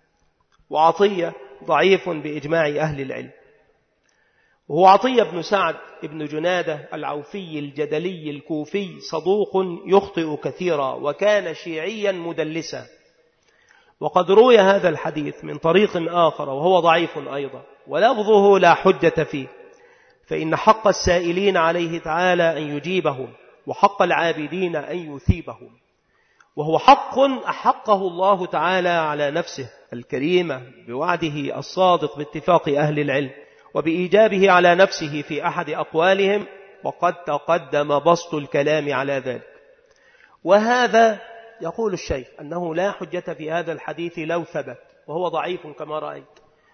[SPEAKER 1] وعطية ضعيف بإجماع أهل العلم. وهو عطية بن سعد بن جنادة العوفي الجدلي الكوفي، صدوق يخطئ كثيرا، وكان شيعيا مدلسا. وقد روي هذا الحديث من طريق آخر وهو ضعيف أيضا، ولفظه لا حجة فيه، فإن حق السائلين عليه تعالى أن يجيبهم، وحق العابدين أن يثيبهم، وهو حق أحقه الله تعالى على نفسه الكريمة بوعده الصادق باتفاق أهل العلم، وبإيجابه على نفسه في أحد أقوالهم، وقد تقدم بسط الكلام على ذلك. وهذا يقول الشيخ أنه لا حجة في هذا الحديث لو ثبت، وهو ضعيف كما رأيت،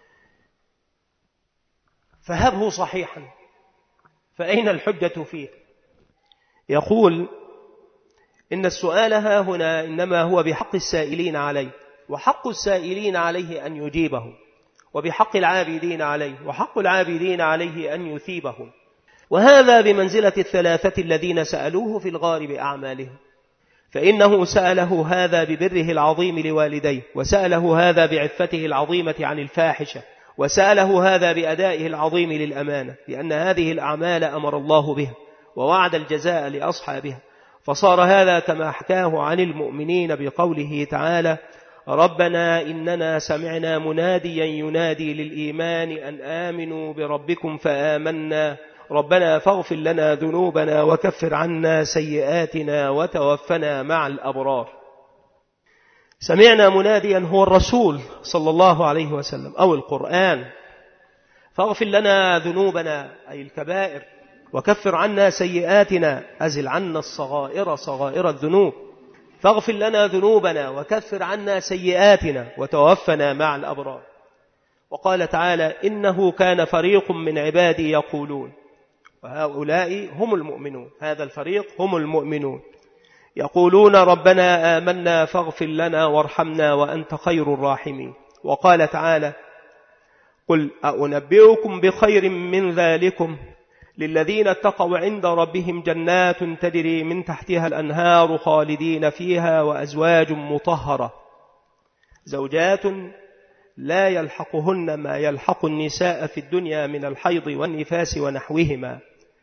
[SPEAKER 1] فهبه صحيحا، فأين الحجة فيه؟ يقول إن السؤال ها هنا إنما هو بحق السائلين عليه، وحق السائلين عليه أن يجيبه، وبحق العابدين عليه، وحق العابدين عليه أن يثيبهم. وهذا بمنزلة الثلاثة الذين سألوه في الغار بأعمالهم، فإنه سأله هذا ببره العظيم لوالديه، وسأله هذا بعفته العظيمة عن الفاحشة، وسأله هذا بأدائه العظيم للأمانة، لأن هذه الأعمال أمر الله بها ووعد الجزاء لأصحابها. فصار هذا كما حكاه عن المؤمنين بقوله تعالى: ربنا إننا سمعنا مناديا ينادي للإيمان أن آمنوا بربكم فآمنا ربنا فاغفر لنا ذنوبنا وكفر عنا سيئاتنا وتوفنا مع الأبرار. سمعنا مناديا هو الرسول صلى الله عليه وسلم أو القرآن، فاغفر لنا ذنوبنا أي الكبائر، وكفر عنا سيئاتنا أزل عنا الصغائر صغائر الذنوب، فاغفر لنا ذنوبنا وكفر عنا سيئاتنا وتوفنا مع الأبرار. وقال تعالى إنه كان فريق من عبادي يقولون، وهؤلاء هم المؤمنون، هذا الفريق هم المؤمنون، يقولون ربنا آمنا فاغفر لنا وارحمنا وأنت خير الراحمين. وقال تعالى قل أنبئكم بخير من ذلكم للذين اتقوا عند ربهم جنات تجري من تحتها الأنهار خالدين فيها وأزواج مطهرة زوجات لا يلحقهن ما يلحق النساء في الدنيا من الحيض والنفاس ونحوهما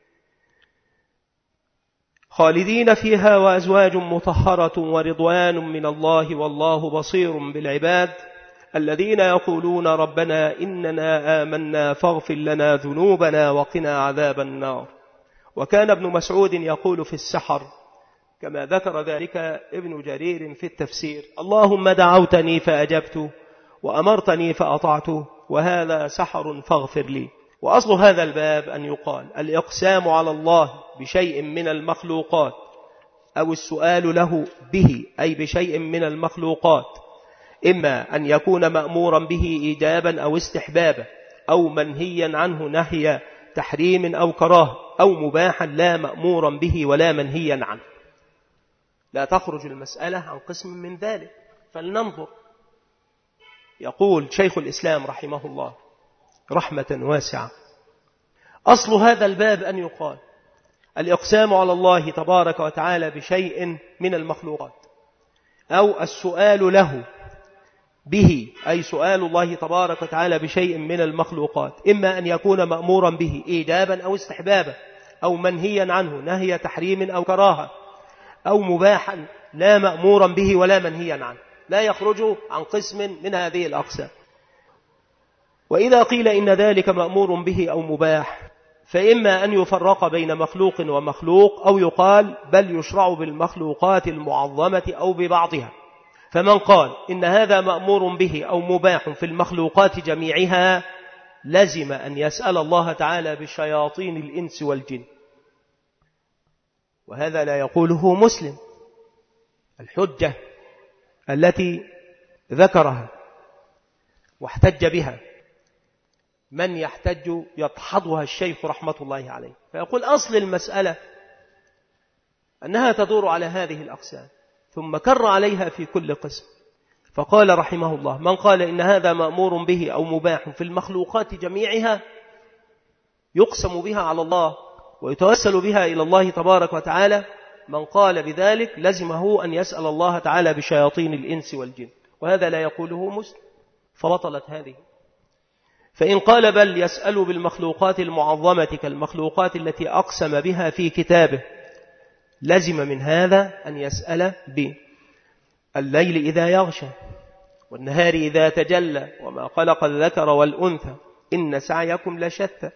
[SPEAKER 1] خالدين فيها وأزواج مطهرة ورضوان من الله والله بصير بالعباد الذين يقولون ربنا إننا آمنا فاغفر لنا ذنوبنا وقنا عذاب النار. وكان ابن مسعود يقول في السحر كما ذكر ذلك ابن جرير في التفسير اللهم دعوتني فأجبت وأمرتني فأطعت وهذا سحر فاغفر لي. وأصل هذا الباب أن يقال الإقسام على الله بشيء من المخلوقات أو السؤال له به أي بشيء من المخلوقات إما أن يكون مأمورا به إيجابا أو استحبابا أو منهيا عنه نهي تحريم أو كراهة أو مباحا لا مأمورا به ولا منهيا عنه. لا تخرج المسألة عن قسم من ذلك. فلننظر. يقول شيخ الإسلام رحمه الله رحمة واسعة أصل هذا الباب أن يقال الإقسام على الله تبارك وتعالى بشيء من المخلوقات أو السؤال له به أي سؤال الله تبارك وتعالى بشيء من المخلوقات إما أن يكون مأمورا به إيجابا أو استحبابا أو منهيا عنه نهي تحريم أو كراهة أو مباحا لا مأمورا به ولا منهيا عنه لا يخرج عن قسم من هذه الأقسام. وإذا قيل إن ذلك مأمور به أو مباح فإما أن يفرق بين مخلوق ومخلوق أو يقال بل يشرع بالمخلوقات المعظمة أو ببعضها. فمن قال إن هذا مأمور به أو مباح في المخلوقات جميعها لزم أن يسأل الله تعالى بشياطين الإنس والجن، وهذا لا يقوله مسلم. الحجة التي ذكرها واحتج بها من يحتج يدحضها الشيخ رحمة الله عليه فيقول أصل المسألة أنها تدور على هذه الأقسام ثم كر عليها في كل قسم. فقال رحمه الله من قال إن هذا مأمور به أو مباح في المخلوقات جميعها يقسم بها على الله ويتوسل بها إلى الله تبارك وتعالى من قال بذلك لزمه أن يسأل الله تعالى بشياطين الإنس والجن، وهذا لا يقوله مسلم فبطلت هذه. فإن قال بل يسأل بالمخلوقات المعظمة كالمخلوقات التي أقسم بها في كتابه لزم من هذا أن يسأل بالليل إذا يغشى والنهار إذا تجلى وما خلق الذكر والأنثى إن سعيكم لشتى،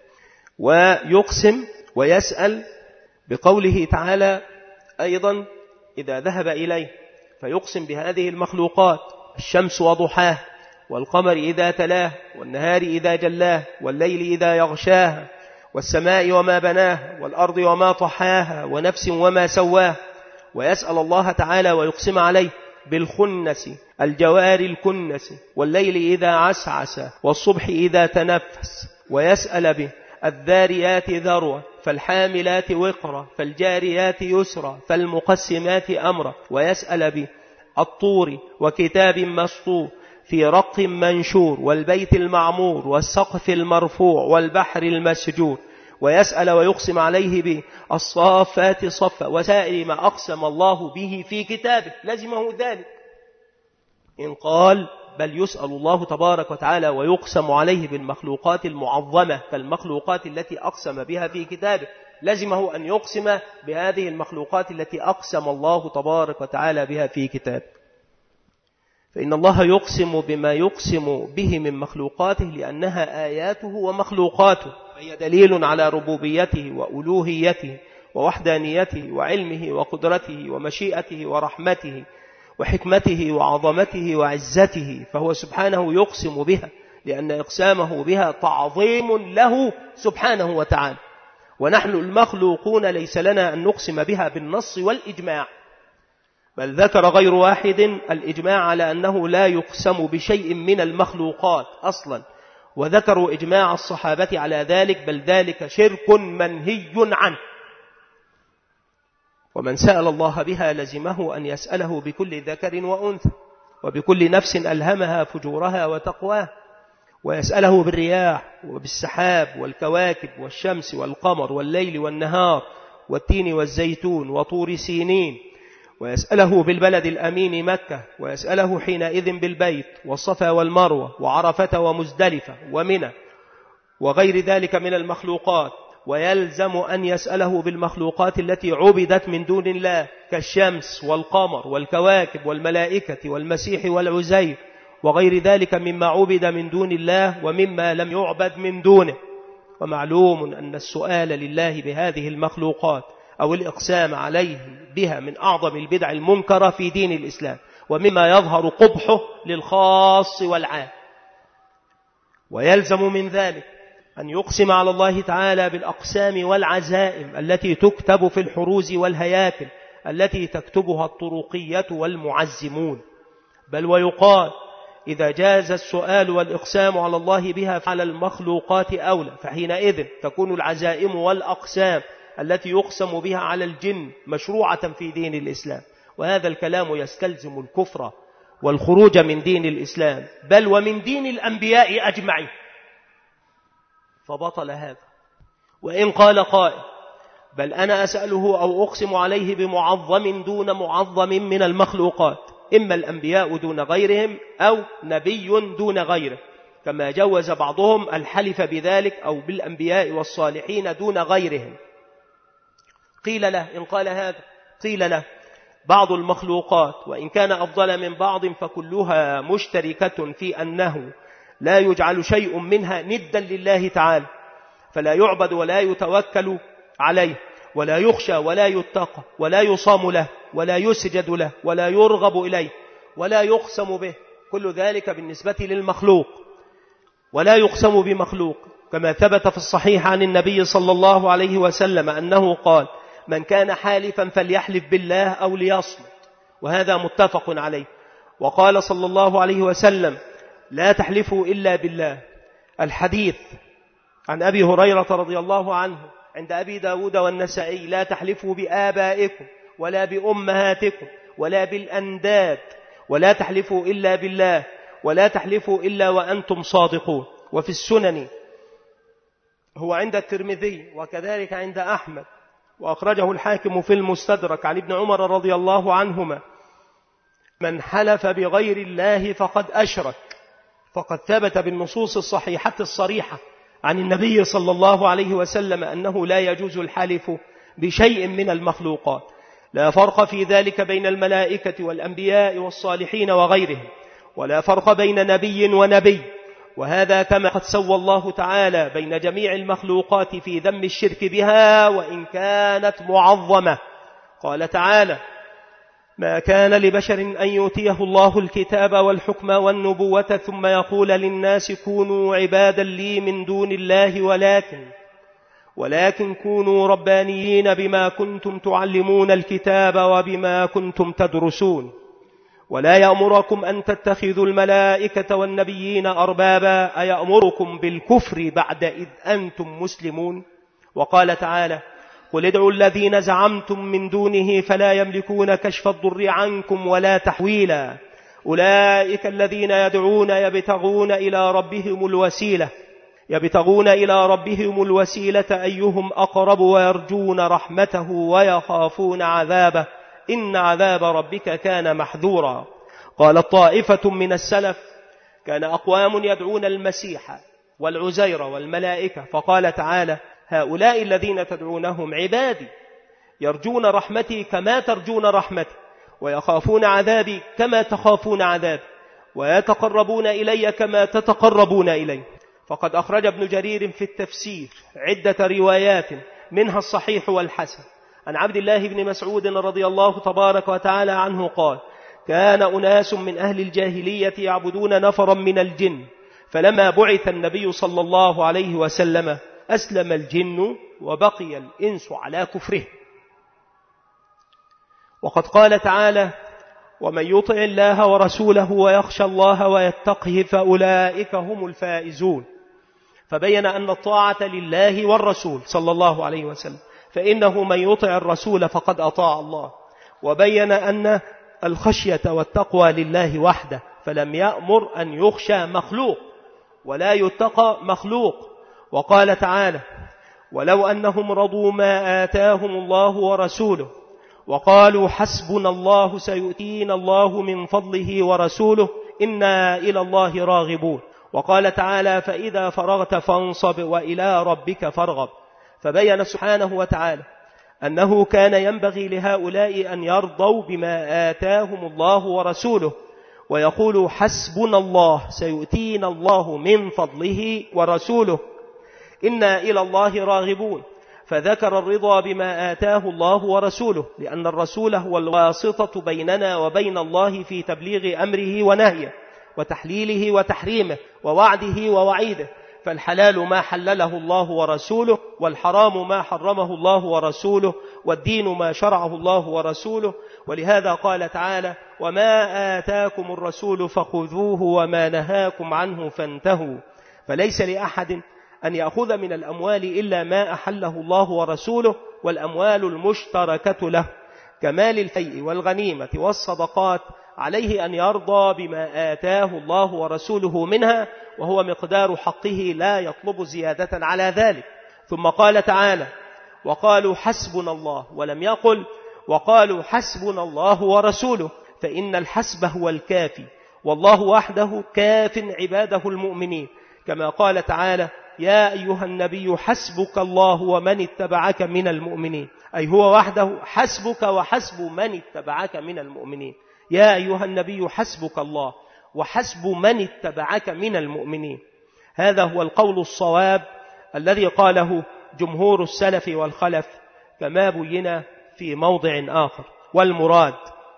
[SPEAKER 1] ويقسم ويسأل بقوله تعالى أيضا إذا ذهب إليه فيقسم بهذه المخلوقات الشمس وضحاه والقمر إذا تلاه والنهار إذا جلاه والليل إذا يغشاه والسماء وما بناه والأرض وما طحاها ونفس وما سواه، ويسأل الله تعالى ويقسم عليه بالخنس الجوار الكنس والليل إذا عسعس والصبح إذا تنفس، ويسأل به الذاريات ذروة فالحاملات وقرا فالجاريات يسرا فالمقسمات أمرا، ويسأل به الطور وكتاب مسطور في رق منشور والبيت المعمور والسقف المرفوع والبحر المسجور، ويسأل ويقسم عليه به الصافات صفا وسائر ما أقسم الله به في كتابه لزمه ذلك. إن قال بل يسأل الله تبارك وتعالى ويقسم عليه بالمخلوقات المعظمة كالمخلوقات التي أقسم بها في كتابه لزمه أن يقسم بهذه المخلوقات التي أقسم الله تبارك وتعالى بها في كتابه، فإن الله يقسم بما يقسم به من مخلوقاته لأنها آياته ومخلوقاته، فهي دليل على ربوبيته وألوهيته ووحدانيته وعلمه وقدرته ومشيئته ورحمته وحكمته وعظمته وعزته، فهو سبحانه يقسم بها لأن إقسامه بها تعظيم له سبحانه وتعالى، ونحن المخلوقون ليس لنا أن نقسم بها بالنص والإجماع، بل ذكر غير واحد الإجماع على أنه لا يقسم بشيء من المخلوقات أصلا وذكروا إجماع الصحابة على ذلك، بل ذلك شرك منهي عنه. ومن سأل الله بها لزمه أن يسأله بكل ذكر وأنثى وبكل نفس ألهمها فجورها وتقواها، ويسأله بالرياح وبالسحاب والكواكب والشمس والقمر والليل والنهار والتين والزيتون وطور سينين، ويسأله بالبلد الأمين مكة، ويسأله حينئذ بالبيت والصفا والمروة وعرفة ومزدلفة ومنى وغير ذلك من المخلوقات. ويلزم أن يسأله بالمخلوقات التي عبدت من دون الله كالشمس والقمر والكواكب والملائكة والمسيح والعزير وغير ذلك مما عبد من دون الله ومما لم يعبد من دونه. ومعلوم أن السؤال لله بهذه المخلوقات أو الإقسام عليه بها من أعظم البدع المنكرة في دين الإسلام، ومما يظهر قبحه للخاص والعام. ويلزم من ذلك أن يقسم على الله تعالى بالأقسام والعزائم التي تكتب في الحروز والهياكل التي تكتبها الطرقية والمعزمون. بل ويقال إذا جاز السؤال والإقسام على الله بها فعلى المخلوقات أولى، فحينئذ تكون العزائم والأقسام التي يقسم بها على الجن مشروعة في دين الإسلام. وهذا الكلام يستلزم الكفر والخروج من دين الإسلام، بل ومن دين الأنبياء أجمعين، فبطل هذا. وإن قال قائل بل أنا أسأله أو أقسم عليه بمعظم دون معظم من المخلوقات، إما الأنبياء دون غيرهم أو نبي دون غيره، كما جوز بعضهم الحلف بذلك أو بالأنبياء والصالحين دون غيرهم. قيل له إن قال هذا قيل له بعض المخلوقات وإن كان أفضل من بعض فكلها مشتركة في أنه لا يجعل شيء منها ندا لله تعالى، فلا يعبد ولا يتوكل عليه ولا يخشى ولا يتقى ولا يصام له ولا يسجد له ولا يرغب إليه ولا يقسم به، كل ذلك بالنسبة للمخلوق، ولا يقسم بمخلوق، كما ثبت في الصحيح عن النبي صلى الله عليه وسلم أنه قال من كان حالفا فليحلف بالله أو ليصمت، وهذا متفق عليه. وقال صلى الله عليه وسلم لا تحلفوا إلا بالله. الحديث عن أبي هريرة رضي الله عنه عند أبي داود والنسائي لا تحلفوا بآبائكم ولا بأمهاتكم ولا بالأنداد ولا تحلفوا إلا بالله ولا تحلفوا إلا وأنتم صادقون. وفي السنن هو عند الترمذي وكذلك عند أحمد، وأخرجه الحاكم في المستدرك عن ابن عمر رضي الله عنهما من حلف بغير الله فقد أشرك، فقد ثبت بالنصوص الصحيحة الصريحة عن النبي صلى الله عليه وسلم أنه لا يجوز الحلف بشيء من المخلوقات، لا فرق في ذلك بين الملائكة والأنبياء والصالحين وغيرهم، ولا فرق بين نبي ونبي، وهذا كما قد سوى الله تعالى بين جميع المخلوقات في ذم الشرك بها وإن كانت معظمة. قال تعالى ما كان لبشر أن يؤتيه الله الكتاب والحكم والنبوة ثم يقول للناس كونوا عبادا لي من دون الله ولكن ولكن كونوا ربانيين بما كنتم تعلمون الكتاب وبما كنتم تدرسون ولا يأمركم أن تتخذوا الملائكة والنبيين أربابا أيأمركم بالكفر بعد إذ أنتم مسلمون. وقال تعالى قل ادعوا الذين زعمتم من دونه فلا يملكون كشف الضر عنكم ولا تحويلا أولئك الذين يدعون يبتغون إلى ربهم الوسيلة يبتغون إلى ربهم الوسيلة أيهم أقرب ويرجون رحمته ويخافون عذابه إن عذاب ربك كان محذورا. قال طائفة من السلف كان أقوام يدعون المسيح والعزير والملائكة، فقال تعالى هؤلاء الذين تدعونهم عبادي يرجون رحمتي كما ترجون رحمتي ويخافون عذابي كما تخافون عذابي ويتقربون إلي كما تتقربون إلي. فقد أخرج ابن جرير في التفسير عدة روايات منها الصحيح والحسن عن عبد الله بن مسعود رضي الله تبارك وتعالى عنه قال كان أناس من أهل الجاهلية يعبدون نفرا من الجن، فلما بعث النبي صلى الله عليه وسلم أسلم الجن وبقي الإنس على كفره. وقد قال تعالى ومن يطع الله ورسوله ويخشى الله ويتقه فأولئك هم الفائزون. فبين أن الطاعة لله والرسول صلى الله عليه وسلم، فإنه من يطع الرسول فقد أطاع الله. وبين أن الخشية والتقوى لله وحده، فلم يأمر أن يخشى مخلوق ولا يتقى مخلوق. وقال تعالى: ولو أنهم رضوا ما آتاهم الله ورسوله وقالوا حسبنا الله سيؤتينا الله من فضله ورسوله إنا إلى الله راغبون. وقال تعالى: فإذا فرغت فانصب وإلى ربك فارغب. فبين سبحانه وتعالى أنه كان ينبغي لهؤلاء أن يرضوا بما آتاهم الله ورسوله ويقولوا حسبنا الله سيؤتينا الله من فضله ورسوله إنا إلى الله راغبون. فذكر الرضا بما آتاه الله ورسوله، لأن الرسول هو الواسطة بيننا وبين الله في تبليغ أمره ونهيه وتحليله وتحريمه ووعده ووعيده. فالحلال ما حلله الله ورسوله، والحرام ما حرمه الله ورسوله، والدين ما شرعه الله ورسوله. ولهذا قال تعالى: وما آتاكم الرسول فخذوه وما نهاكم عنه فانتهوا. فليس لأحد أن يأخذ من الأموال إلا ما أحله الله ورسوله، والأموال المشتركة له كمال الفيء والغنيمة والصدقات عليه أن يرضى بما آتاه الله ورسوله منها، وهو مقدار حقه لا يطلب زيادة على ذلك. ثم قال تعالى: وقالوا حسبنا الله، ولم يقل وقالوا حسبنا الله ورسوله، فإن الحسب هو الكافي، والله وحده كاف عباده المؤمنين، كما قال تعالى: يا أيها النبي حسبك الله ومن اتبعك من المؤمنين، أي هو وحده حسبك وحسب من اتبعك من المؤمنين. يا أيها النبي حسبك الله وحسب من اتبعك من المؤمنين. هذا هو القول الصواب الذي قاله جمهور السلف والخلف، كما بين في موضع آخر. والمراد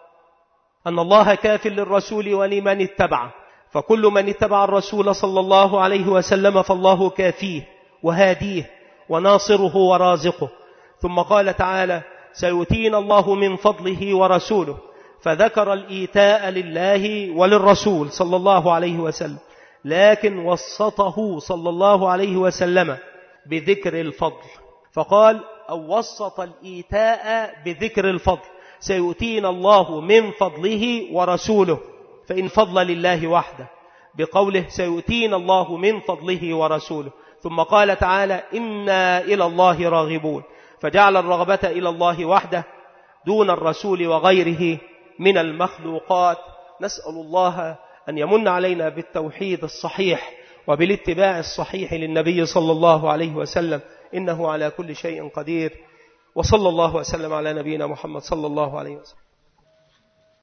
[SPEAKER 1] أن الله كاف للرسول ولمن اتبعه، فكل من اتبع الرسول صلى الله عليه وسلم فالله كافيه وهاديه وناصره ورازقه. ثم قال تعالى: سيؤتينا الله من فضله ورسوله، فذكر الإيتاء لله وللرسول صلى الله عليه وسلم، لكن وسطه صلى الله عليه وسلم بذكر الفضل، فقال: أو وسط الإيتاء بذكر الفضل، سيؤتينا الله من فضله ورسوله، فإن فضل لله وحده، بقوله سيؤتينا الله من فضله ورسوله. ثم قال تعالى: إنا إلى الله راغبون، فجعل الرغبة إلى الله وحده دون الرسول وغيره من المخلوقات. نسأل الله أن يمن علينا بالتوحيد الصحيح وبالاتباع الصحيح للنبي صلى الله عليه وسلم، إنه على كل شيء قدير. وصلى الله وسلم على نبينا محمد صلى الله عليه وسلم.